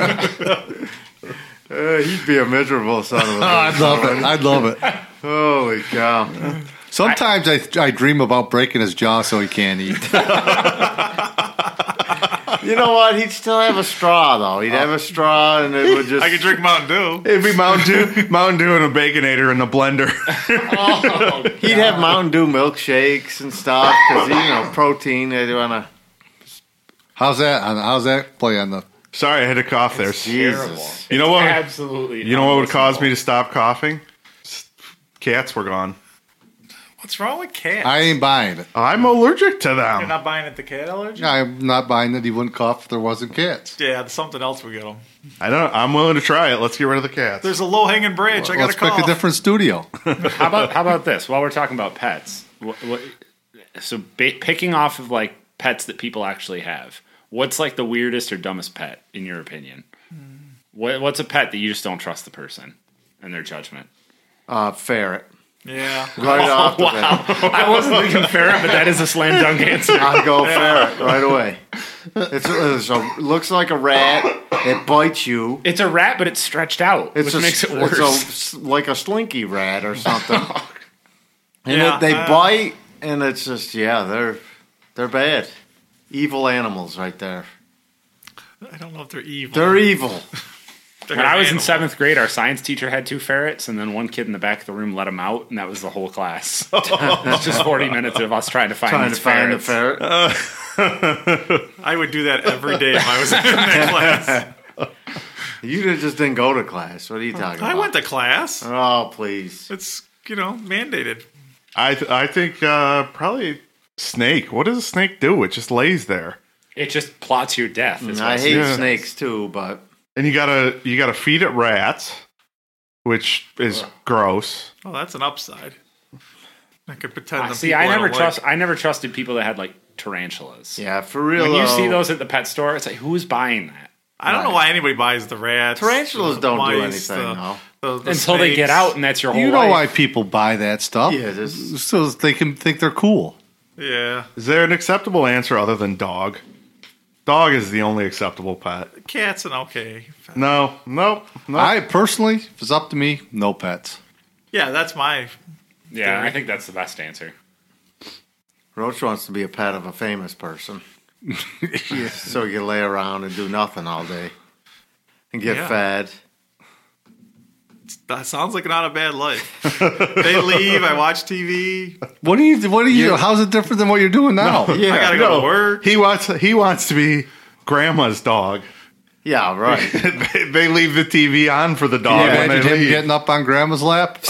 Uh, he'd be a miserable son of a. I'd love it. I'd love it. Holy cow! Sometimes I, I dream about breaking his jaw so he can't eat. You know what? He'd still have a straw, though. He'd have a straw, and it would just. I could drink Mountain Dew. It'd be Mountain Dew, Mountain Dew, and a Baconator in the blender. Oh, He'd have Mountain Dew milkshakes and stuff because you know protein. They want to. How's that? on- How's that play on the? Sorry, I had to cough there. Jesus. You know what? Absolutely. You know what would cause me to stop coughing? Cats were gone. What's wrong with cats? I ain't buying it. I'm allergic to You're them. not buying it the cat allergy? I'm not buying that he wouldn't cough if there wasn't cats. Yeah, there's something else we get them. I don't. I'm willing to try it. Let's get rid of the cats. There's a low hanging branch. I got Let's to pick call. a different studio. How about how about this? While we're talking about pets, what, what, so ba- picking off of like pets that people actually have, what's like the weirdest or dumbest pet in your opinion? What, what's a pet that you just don't trust the person and their judgment? Uh, ferret. Yeah. Right off the bat. I wasn't thinking ferret, but that is a slam dunk answer. I'd go ferret right away. It's, it's a, looks like a rat. It bites you. It's a rat, but it's stretched out, It's which a, makes it it's worse. a, like a slinky rat or something. And Yeah, it, they uh, bite, and it's just yeah, they're they're bad, evil animals right there. I don't know if they're evil. They're evil. They're When I was in animals. seventh grade, our science teacher had two ferrets, and then one kid in the back of the room let them out, and that was the whole class. It's just forty minutes of us trying to find Trying these to find the ferrets. ferret. I would do that every day if I was in that class. You did- just didn't go to class. What are you talking I about? went to class. Oh, please. It's, you know, mandated. I th- I think uh, probably snake. What does a snake do? It just lays there, It just plots your death. is I what hate Yeah. snakes too, but and you gotta you gotta feed it rats, which is gross. Oh, that's an upside. I could pretend. Uh, the see, people I never don't trust. Like. I never trusted people that had like tarantulas. yeah, for real. When you though, see those at the pet store, it's like, who's buying that? I don't know why anybody buys the rats. Tarantulas the don't do mice, anything, the- no. the- the Until they get snakes. out, and that's your whole You know life. why people buy that stuff? Yeah, this- so they can think they're cool. Yeah, Is there an acceptable answer other than dog? Dog is the only acceptable pet. cat's an okay. No, nope, nope. I personally, if it's up to me, no pets. Yeah, that's my. Yeah, I think that's the best answer. Roach wants to be a pet of a famous person. So you lay around and do nothing all day and get Yeah. fed. That sounds like not a bad life. They leave. I watch T V. What do you? What do you? How's it different than what you're doing now? Yeah, I gotta go to work. He wants he wants to be grandma's dog. yeah, right. they, they leave the T V on for the dog Yeah, when imagine they him leave. getting up on grandma's lap.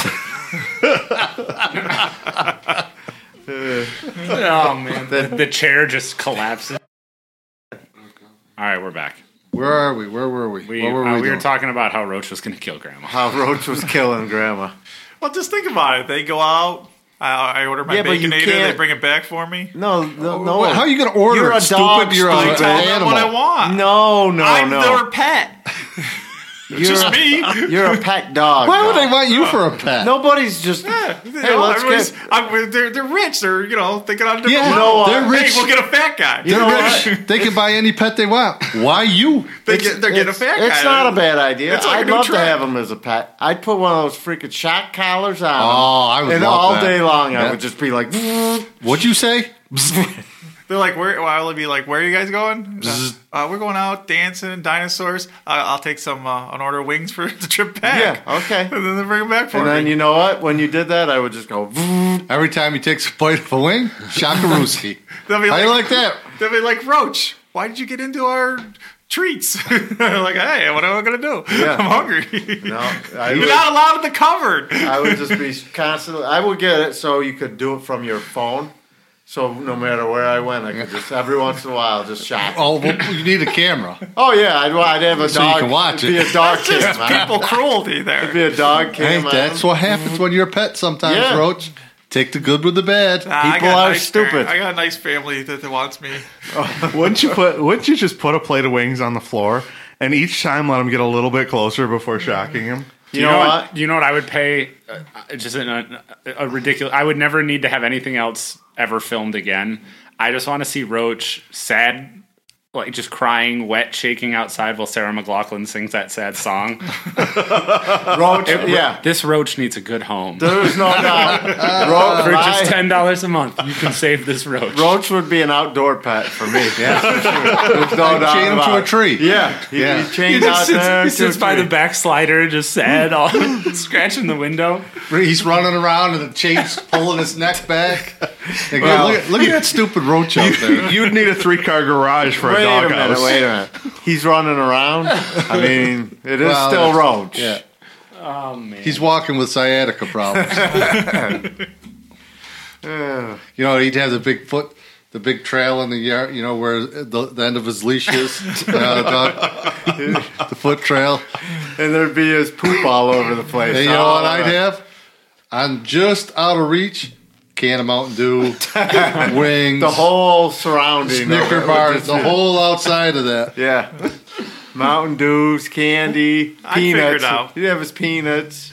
Oh man, the, the chair just collapses. All right, we're back. Where are we? Where were we? We what were uh, we, we were doing? talking about how Roach was going to kill Grandma. How Roach was killing Grandma. Well, just think about it. They go out. I, I order my Yeah, but you baconator. can't- They bring it back for me. No, no, no. Well, how are you going to order You're it? a Stupid. dog, You're stupid. a, I tell an them animal. what I want. No, no, I'm no. their pet. You're Just a, me. You're a pet dog. Why would though. they want you for a pet? Nobody's just. Yeah, you Hey, know, let's everybody's- get- I'm- they're, they're rich. They're, you know, thinking on different Yeah, level. no, they're Hey, rich. we'll get a fat guy. They're know rich. They can buy any pet they want. Why you? They It's- get, they're getting a it's- fat guy. It's not a bad idea. It's like a I'd new love to trend. have him as a pet. I'd put one of those freaking shock collars on him. Oh, I would And love all that. day long, I Yeah. would just be like, What'd you say? They're like, where? Well, I'll be like, where are you guys going? Uh, uh, we're going out dancing, dinosaurs. Uh, I'll take some uh, an order of wings for the trip back. yeah, okay. And then they bring them back for And me. then you know what? When you did that, I would just go. Every time he takes a bite of a wing, Shakaruski. They'll be How like, you like that? They'll be like, Roach, why did you get into our treats? They're like, hey, what am I gonna do? Yeah. I'm hungry. No, I You're would, not allowed in the cupboard. I would just be constantly. I would get it so you could do it from your phone. So no matter where I went, I could just every once in a while just shot. Oh, well, you need a camera. Oh yeah, I'd, I'd have a So you dog. can watch it'd it. Be a dog cam. man. People cruelty It'd there. be a dog Hey, cam. on that's him. what happens when you're a pet sometimes, Yeah. Roach. Take the good with the bad. Nah, I People got a are nice stupid. parent- I got a nice family that, that wants me. Wouldn't you put? Wouldn't you just put a plate of wings on the floor and each time let him get a little bit closer before shocking him? You know what? You know what I would pay? Uh, just a, a, a ridiculous. I would never need to have anything else ever filmed again. I just want to see Roach sad like just crying, wet, shaking outside while Sarah McLachlan sings that sad song. Roach, yeah. This roach needs a good home. There's no doubt. Roach, For just my- ten dollars a month, you can save this roach. Roach would be an outdoor pet for me. Yeah, there's no I'd doubt chain him about to a it. tree. Yeah, he, Yeah. he He chained just out sits, there. he to sits a by the tree. backslider, just sad, all scratching the window. He's running around and the chain's pulling his neck back. They go, Well- look, at, look at that stupid roach out there. You'd need a three car garage for Wait a a doghouse. minute, wait a minute. He's running around. I mean, it is Well, still that's- Roach. Yeah. Oh man, He's walking with sciatica problems. Yeah. You know, he'd have the big foot, the big trail in the yard, you know, where the, the end of his leash is. You know, the, dog, the foot trail. And there'd be his poop all over the place. And you know All what I'd over. have? I'm just out of reach. Can of Mountain Dew, wings, The whole surrounding. Snicker of it would bar, just the be- whole outside of that. Yeah. Mountain Dews, candy, I figured peanuts. out. He'd have his peanuts.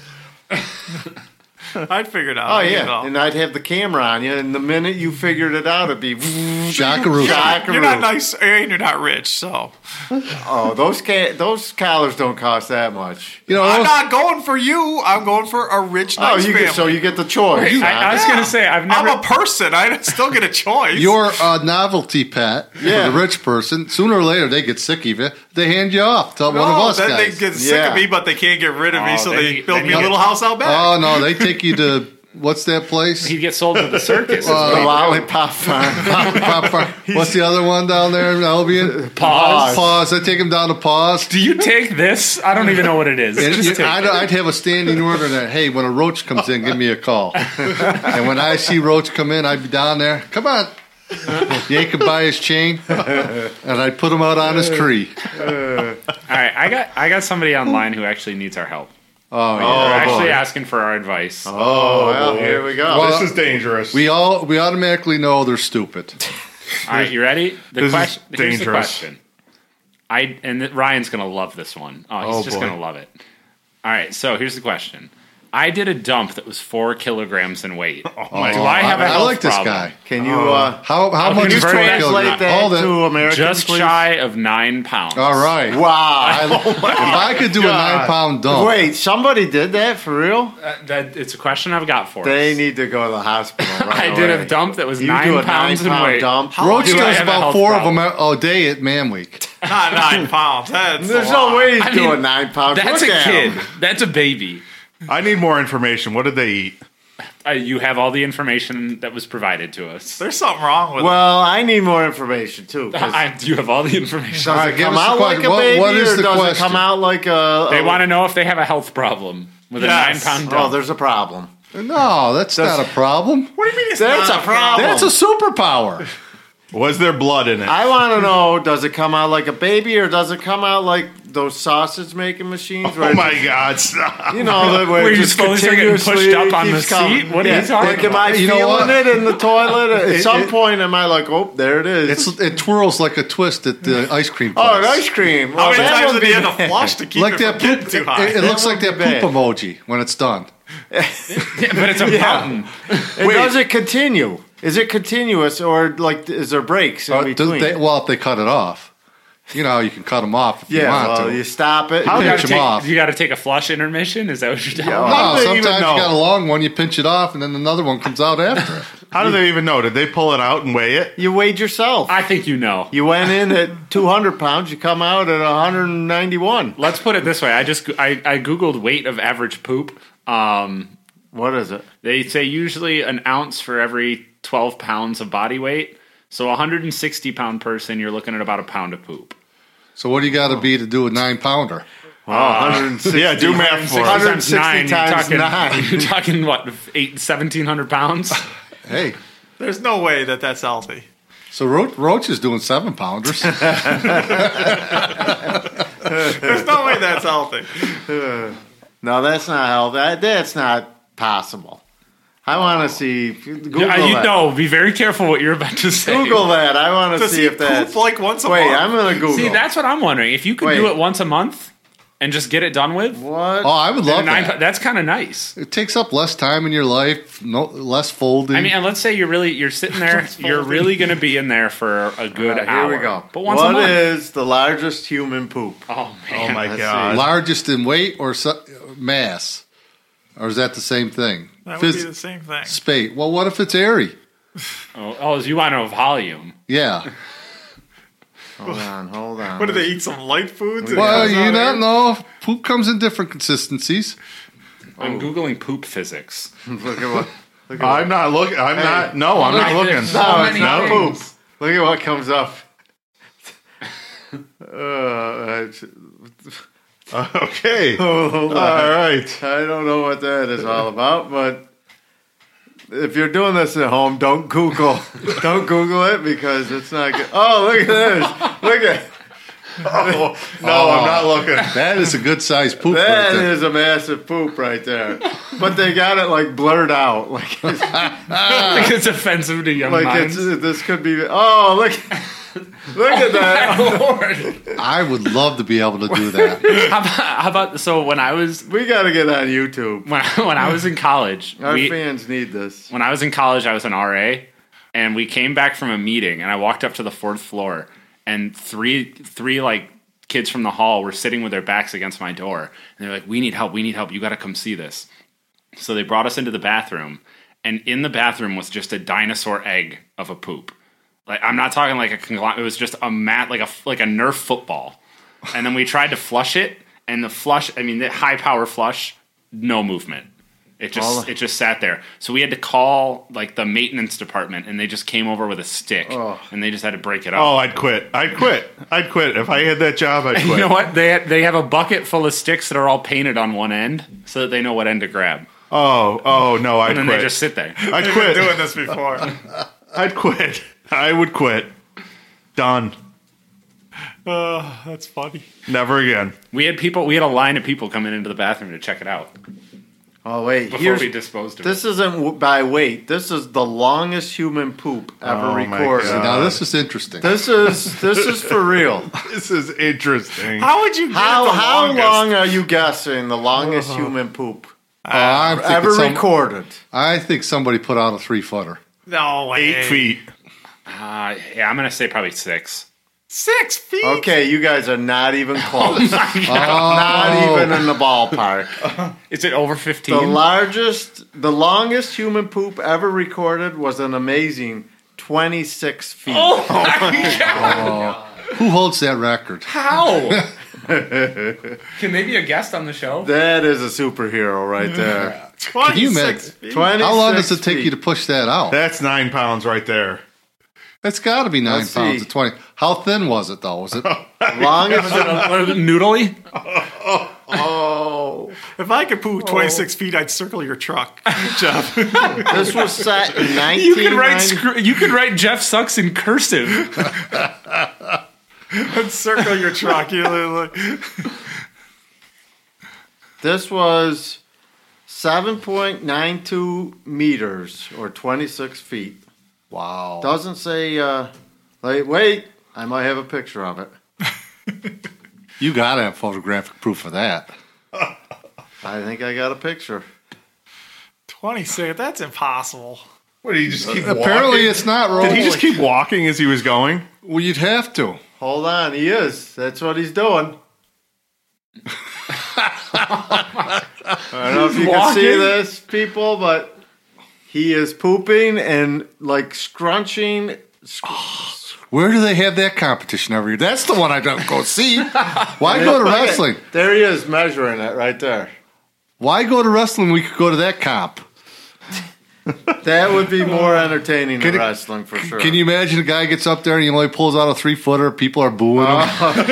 I'd figure it out. Oh, You yeah. know. And I'd have the camera on you, and the minute you figured it out, it'd be. Jackaroo. Jackaroo. You're not nice, and you're not rich, so Oh, those ca- those collars don't cost that much. You know, I'm those- not going for you. I'm going for a rich, Oh, nice you family. get, so you get the choice. I, I was huh? gonna say I've never. I'm a person. I still get a choice. Your uh, novelty pet Yeah. for the rich person, sooner or later they get sick of you. They hand you off to no, one of us then guys. they get sick Yeah. of me, but they can't get rid of me, Oh, so then they you- build then me a you little get- house out back. Oh no, they take you to what's that place? He'd get sold to the circus. Uh, The lollipop farm. Pop- pop- what's the other one down there in Albion? Pause. Pause. I take him down to Pause. Do you take this? I don't even know what it is. And Just you- take I'd, it. I'd have a standing order that, hey, when a roach comes in, give me a call. And when I see roach come in, I'd be down there. Come on. Yank him by his chain, and I'd put him out on his tree. All right, I got I got somebody online who actually needs our help. Oh, They're yeah. actually boy. asking for our advice. Oh, well, here we go. Well, This is dangerous. We all we automatically know they're stupid. All right, you ready? The This is question. Here's the dangerous. question. I and th- Ryan's gonna love this one. Oh, he's Oh, just boy. gonna love it. All right, so here's the question. I did a dump that was four kilograms in weight. Oh my Do God. I have a I health like this problem? guy. Can you uh, How how How much can you is four translate kilograms? that All that. to Americans, Just please? shy of nine pounds. All right. Wow. If I could do a nine pound dump, Wait, somebody did that for real? Uh, that, it's a question I've got for They us. need to go to the hospital. Right I did away. a dump that was You nine do a pounds nine in pound weight. dump. Roach do I does have a about health four problem? of them a day at Man Week. Not nine pounds. That's There's a no lot. way he's I doing mean, nine pounds. That's Look a at kid. him. That's a baby. I need more information. What did they eat? Uh, you have all the information that was provided to us. There's something wrong with it. Well, I need more information too. 'cause I, you have all the information. All right, Does it give come us the out like question. a What- baby, what is or the does it question? come out like a? They a- want to know if they have a health problem with a Yes. nine pound Oh, dump. there's a problem. No, that's Does- not a problem. What do you mean it's That's not a problem. That's a superpower. Was there blood in it? I want to know: does it come out like a baby, or does it come out like those sausage making machines? Where oh it my just- God! Stop. You know, the- where Where it you just slowly start getting continuously pushed up on keeps the coming. seat? What are you talking like, am I about? You know feeling what? it in the toilet? At It- some it- point, am I like, oh, there it is? It's it twirls like a twist at the ice cream place. oh, an ice cream. How Well, many that times would did be you have to bad. flush to keep like it that from poop. getting It, too high? it looks like that would be poop bad. emoji when it's done. Yeah, but it's a mountain. And does it continue? Is it continuous, or like is there breaks in Uh, does between? they, well, if they cut it off, you know, you can cut them off if you yeah, want well, to. you stop it. You Pinch gotta, 'em take, off. you gotta take a flush intermission? Is that what you're telling Yeah. me? How no, do they even sometimes you know? got a long one, you pinch it off, and then another one comes out after it. How do they even know? Did they pull it out and weigh it? You weighed yourself. I think you know. You went in at two hundred pounds. You come out at one hundred ninety-one. Let's put it this way. I just I, I googled weight of average poop. Um, What is it? they say usually an ounce for every twelve pounds of body weight. So a one hundred sixty pound person, you're looking at about a pound of poop. So what do you got to be to do a nine pounder? Oh, one hundred sixty. Yeah, do math for one us. hundred Times sixty nine, you're times talking, nine. You're talking what, eight, seventeen hundred pounds? Hey, There's no way that that's healthy. so Ro- Roach is doing seven pounders. There's no way that's healthy. No, that's not healthy. That- That's not possible. I want to see. Google Yeah, you that. know, be very careful what you're about to say. Google that. I want to Does see he if that's. poop like once a Wait, month? I'm gonna Google. See, that's what I'm wondering. If you could Wait. do it once a month and just get it done with. What? Oh, I would love And nine, that. that's kind of nice. It takes up less time in your life, no less folding. I mean, and let's say you're really you're sitting there, you're really going to be be in there for a good All right, hour. here we go. But once a What month. is the largest human poop? Oh man. Oh my Let's god. see. largest in weight or su- mass, or is that the same thing? That would Phys- be the same thing. Spate. Well, what if it's airy? Oh, oh, you want to know volume? Yeah. Hold on, hold on. What do they eat? Some light foods? and it Well, comes you out don't air? know. Poop comes in different consistencies. I'm googling poop physics. Look at what. Look at I'm not looking. I'm not. No, I'm not looking. There's so No, many it's not things. poop. Look at what comes up. uh, it's- Okay. All hold on. right. I don't know what that is all about, but if you're doing this at home, don't Google, don't Google it because it's not good. Oh, look at this! Look at Oh, no, I'm not looking. That is a good sized poop. that! right there. Is a massive poop right there. But they got it like blurred out, like it's, Like it's offensive to young like minds. it's this could be. Oh, look! Look at that! Lord. I would love to be able to do that. How about, how about so when I was We got to get on YouTube. when I, when I was in college, Our we, fans need this. when I was in college, I was an R A, and we came back from a meeting, and I walked up to the fourth floor, and three three like kids from the hall were sitting with their backs against my door, and they're like, "We need help. We need help. You got to come see this." So they brought us into the bathroom, and in the bathroom was just a dinosaur egg of a poop. Like I'm not talking like a conglomerate. It was just a mat, like a like a Nerf football. And then we tried to flush it, and the flush. I mean, the high power flush, no movement. It just All- it just sat there. So we had to call like the maintenance department, and they just came over with a stick, Oh. and they just had to break it up. Oh, I'd quit. I'd quit. I'd quit. If I had that job, I'd quit. You know what? They they have a bucket full of sticks that are all painted on one end, so that they know what end to grab, Oh, oh no, I'd and then quit. they just sit there. I'd They've quit. been doing this before. I'd quit. I would quit. Done. Oh, that's funny. Never again. We had people. We had a line of people coming into the bathroom to check it out Oh wait, before here's we disposed of it. this isn't w- by weight. This is the longest human poop ever Oh, my recorded. God. Now, this is interesting. This is this is for real. This is interesting. How would you get How the how longest? long are you guessing the longest human poop Oh, I'm thinking ever some- recorded? I think somebody put out a three footer. No way. Eight feet. Uh, yeah, I'm gonna say probably six. Six feet? Okay, you guys are not even close. Oh, Not even in the ballpark. Is it over fifteen? The largest, the longest human poop ever recorded was an amazing twenty-six feet. Oh my god! Who holds that record? How? Can they be a guest on the show? That is a superhero right there. Can you imagine? twenty-six feet? twenty-six How long does it take feet. you to push that out? That's nine pounds right there. That's got to be nine Let's pounds see. to twenty. How thin was it though? Was it? longest? Noodly? Oh, If I could poo twenty-six feet, I'd circle your truck, Jeff. this was set in nineteen. You could write screw, you could write Jeff sucks in cursive. I'd circle your truck. You literally- This was seven point nine two meters or twenty-six feet. Wow. Doesn't say. Uh, wait, wait. I might have a picture of it. You got to have photographic proof of that. I think I got a picture. twenty-six, that's impossible. What did he just keep Apparently, walking? it's not rolling. Did he just keep walking as he was going? Well, you'd have to. Hold on, he is. That's what he's doing. I don't know if you can see walking? this, people, but he is pooping and like scrunching. Where do they have that competition every year? That's the one I don't go see. Why go to wrestling? There he is measuring it right there. Why go to wrestling? We could go to that comp. That would be more entertaining than Can you- wrestling for sure. Can you imagine a guy gets up there and he only pulls out a three footer? People are booing him.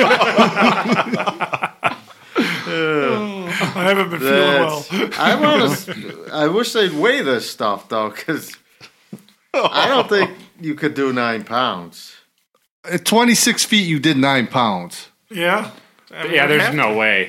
I haven't been feeling well. That's- I want to. I wish they'd weigh this stuff though, because I don't think you could do nine pounds. At twenty-six feet, you did nine pounds. Yeah? I mean, Yeah, I'd there's have no to. way.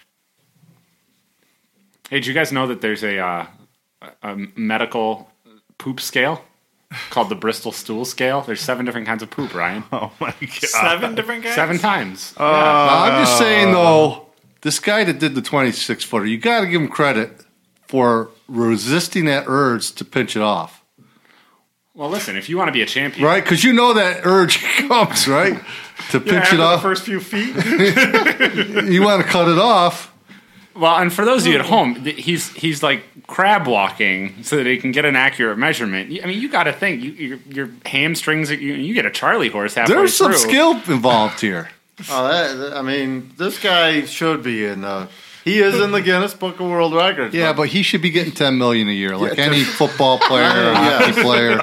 Hey, did you guys know that there's a uh, a medical poop scale called the Bristol Stool Scale? There's seven different kinds of poop, Ryan. Oh my god! Seven different guys? Seven times. I'm just saying, though, this guy that did the twenty-six footer, you got to give him credit for resisting that urge to pinch it off. Well, listen, if you want to be a champion, Right? Because you know that urge comes, right? To Yeah, pinch after it the off. first few feet. You want to cut it off. Well, and for those of you at home, th- he's he's like crab walking so that he can get an accurate measurement. I mean, you got to think you, your, your hamstrings. You, you get a Charlie horse halfway There's some through. skill involved here. Oh, that, I mean, this guy should be in. Uh, he is in the Guinness Book of World Records. Yeah, but he should be getting ten million a year, like Yeah, any football player or Yeah. hockey player.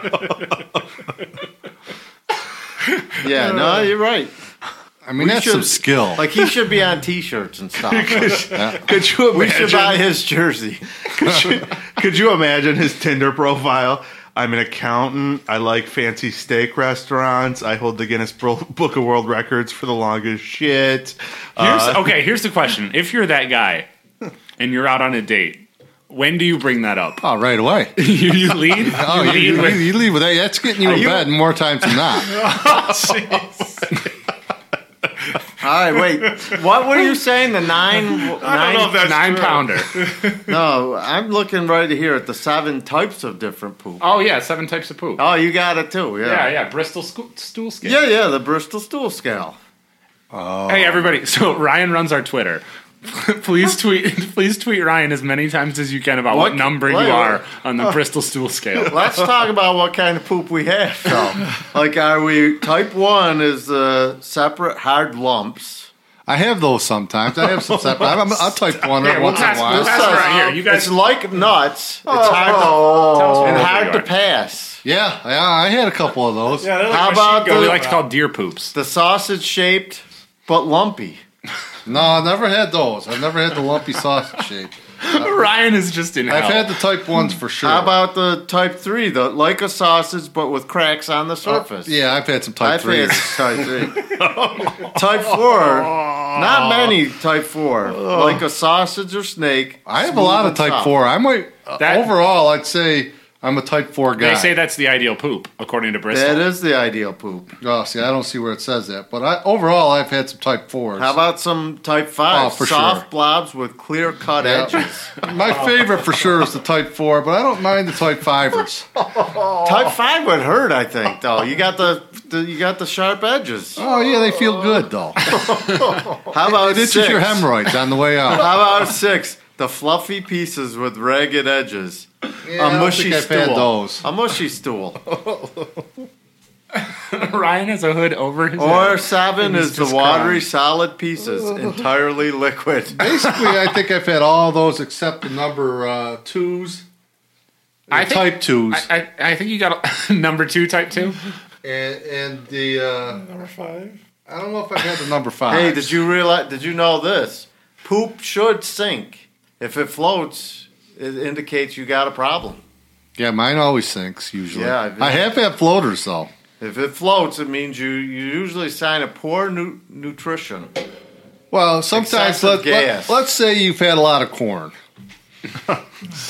yeah, no, you're right. I mean, We that's should- some skill. Like he should be on T-shirts and stuff. Could you we should imagine? buy his jersey. could, you, could you imagine his Tinder profile? I'm an accountant. I like fancy steak restaurants. I hold the Guinness Bro- Book of World Records for the longest shit. Here's, Uh, okay, here's the question: if you're that guy and you're out on a date, when do you bring that up? Oh, right away. you, you lead. Oh, you you, lead you, with, you leave with that. That's getting you Are in you- bed more times than not. All right, wait. What were you saying? The nine? I don't nine know if that's nine true. pounder. No, I'm looking right here at the seven types of different poop. Oh yeah, seven types of poop. Oh, you got it too. yeah, Yeah, yeah. Bristol sco- stool scale. yeah, yeah. The Bristol stool scale. Hey everybody! So Ryan runs our Twitter. please tweet, please tweet Ryan as many times as you can about what, What- number wait, you wait. are on the Bristol stool scale. Let's talk about what kind of poop we have. So, like, are we type one? Is the separate hard lumps? I have those sometimes. I have some separate. I'm, I'm, I'll type one Here, we'll once in pass- a while. we'll pass it around. Here, you guys- It's like nuts. It's hard Tell us to, what and number hard you to are. pass. Yeah, yeah, I had a couple of those. Yeah, they're like How machine about guns. We the- like to call deer poops. The sausage shaped but lumpy. No, I've never had those. I've never had the lumpy sausage shape. Ryan is just in I've hell. had the type ones for sure. How about the type three? The like a sausage but with cracks on the surface. Yeah, I've had some type I've threes. had type three. Type four. Not many type four. Like a sausage or snake. I have a smooth lot of and type soft. four. I might uh, That- overall, I'd say I'm a type four guy. They say that's the ideal poop, according to Bristol. That is the ideal poop. Oh, see, I don't see where it says that, but I, overall, I've had some type fours. How about some type five? Oh, for Soft sure. blobs with clear cut Yeah. edges. My favorite for sure is the type four, but I don't mind the type fivers. Type five would hurt, I think, though. You got the, the you got the sharp edges. Oh yeah, they feel good though. How about It itches six? your hemorrhoids on the way out. How about six? The fluffy pieces with ragged edges. Yeah, I a don't mushy think I've stool. had those. A mushy stool. Ryan has a hood over his Or head. seven And he's is the just watery, crying. solid pieces, entirely liquid. Basically, I think I've had all those except the number uh, twos, the I think- type twos, I, I, I think you got a, number two type two. and, and the uh, Number five. I don't know if I've had the number five. Hey, did you realize? Did you know this? Poop should sink. If it floats, it indicates you got a problem. Yeah, mine always sinks usually. Yeah, I've been- I have had floaters though. If it floats, it means you, you usually sign a poor nu- nutrition. Well, sometimes Excessive let, let, gas. let's say you've had a lot of corn. Once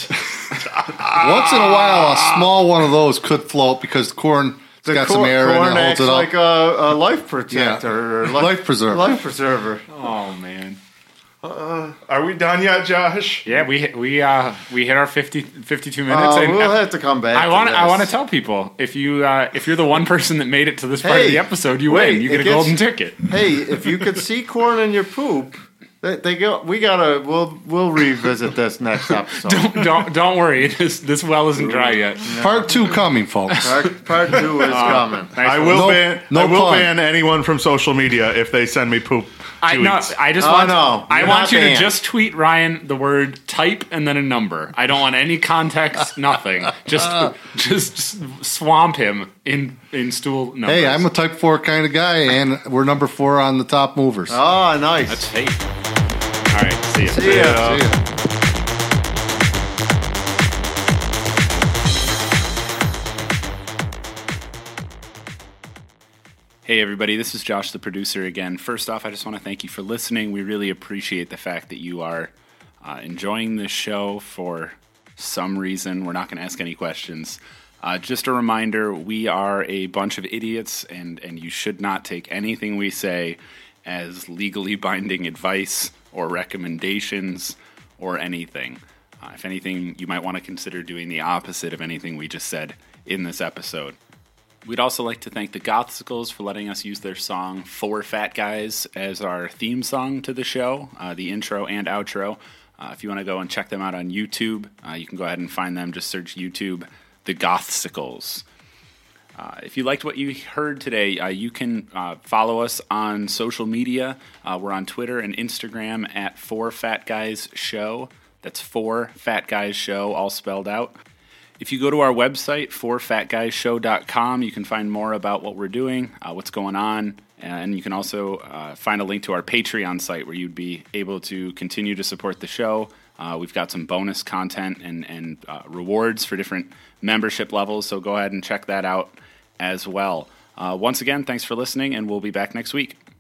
in a while, a small one of those could float because the corn The got cor- some air in corn it, holds acts it up. like a, a life protector or life, Life preserver. Life preserver. Oh man. Are we done yet, Josh? Yeah, we hit- we uh we hit our fifty, fifty-two minutes. Uh, and we'll have to come back. I want to I this. want to tell people if you uh, if you're the one person that made it to this part of Hey, the episode, you wait, win. You it get a gets- golden ticket. Hey, if you could see corn in your poop, they, they go. We gotta. We'll we'll revisit this next episode. don't don't worry. This this well isn't dry yet. Part two coming, folks. Part, part two is coming. Nice I one. will No- ban. no I will pun. ban anyone from social media if they send me poop I no, tweets. I just Oh, want no, I you're want not you to banned. just tweet Ryan the word type and then a number. I don't want any context, nothing. Just just swamp him in in stool numbers. Hey, I'm a type four kind of guy, and we're number four on the top movers. Oh, nice. That's fate. All right, see ya. See ya. See ya. Hey, everybody, this is Josh, the producer, again. First off, I just want to thank you for listening. We really appreciate the fact that you are uh, enjoying this show for some reason. We're not going to ask any questions. Uh, just a reminder, we are a bunch of idiots, and, and you should not take anything we say as legally binding advice. or recommendations or anything. Uh, if anything, you might want to consider doing the opposite of anything we just said in this episode. We'd also like to thank the Gothsicles for letting us use their song Four Fat Guys as our theme song to the show, uh, the intro and outro. Uh, if you want to go and check them out on YouTube, uh, you can go ahead and find them. Just search YouTube, the Gothsicles. Uh, if you liked what you heard today, uh, you can uh, follow us on social media. Uh, we're on Twitter and Instagram at Four Fat Guys Show. That's Four Fat Guys Show, all spelled out. If you go to our website, four fat guys show dot com, you can find more about what we're doing, uh, what's going on, and you can also uh, find a link to our Patreon site where you'd be able to continue to support the show. Uh, we've got some bonus content and, and uh, rewards for different membership levels, so go ahead and check that out as well. Uh, once again, thanks for listening, and we'll be back next week.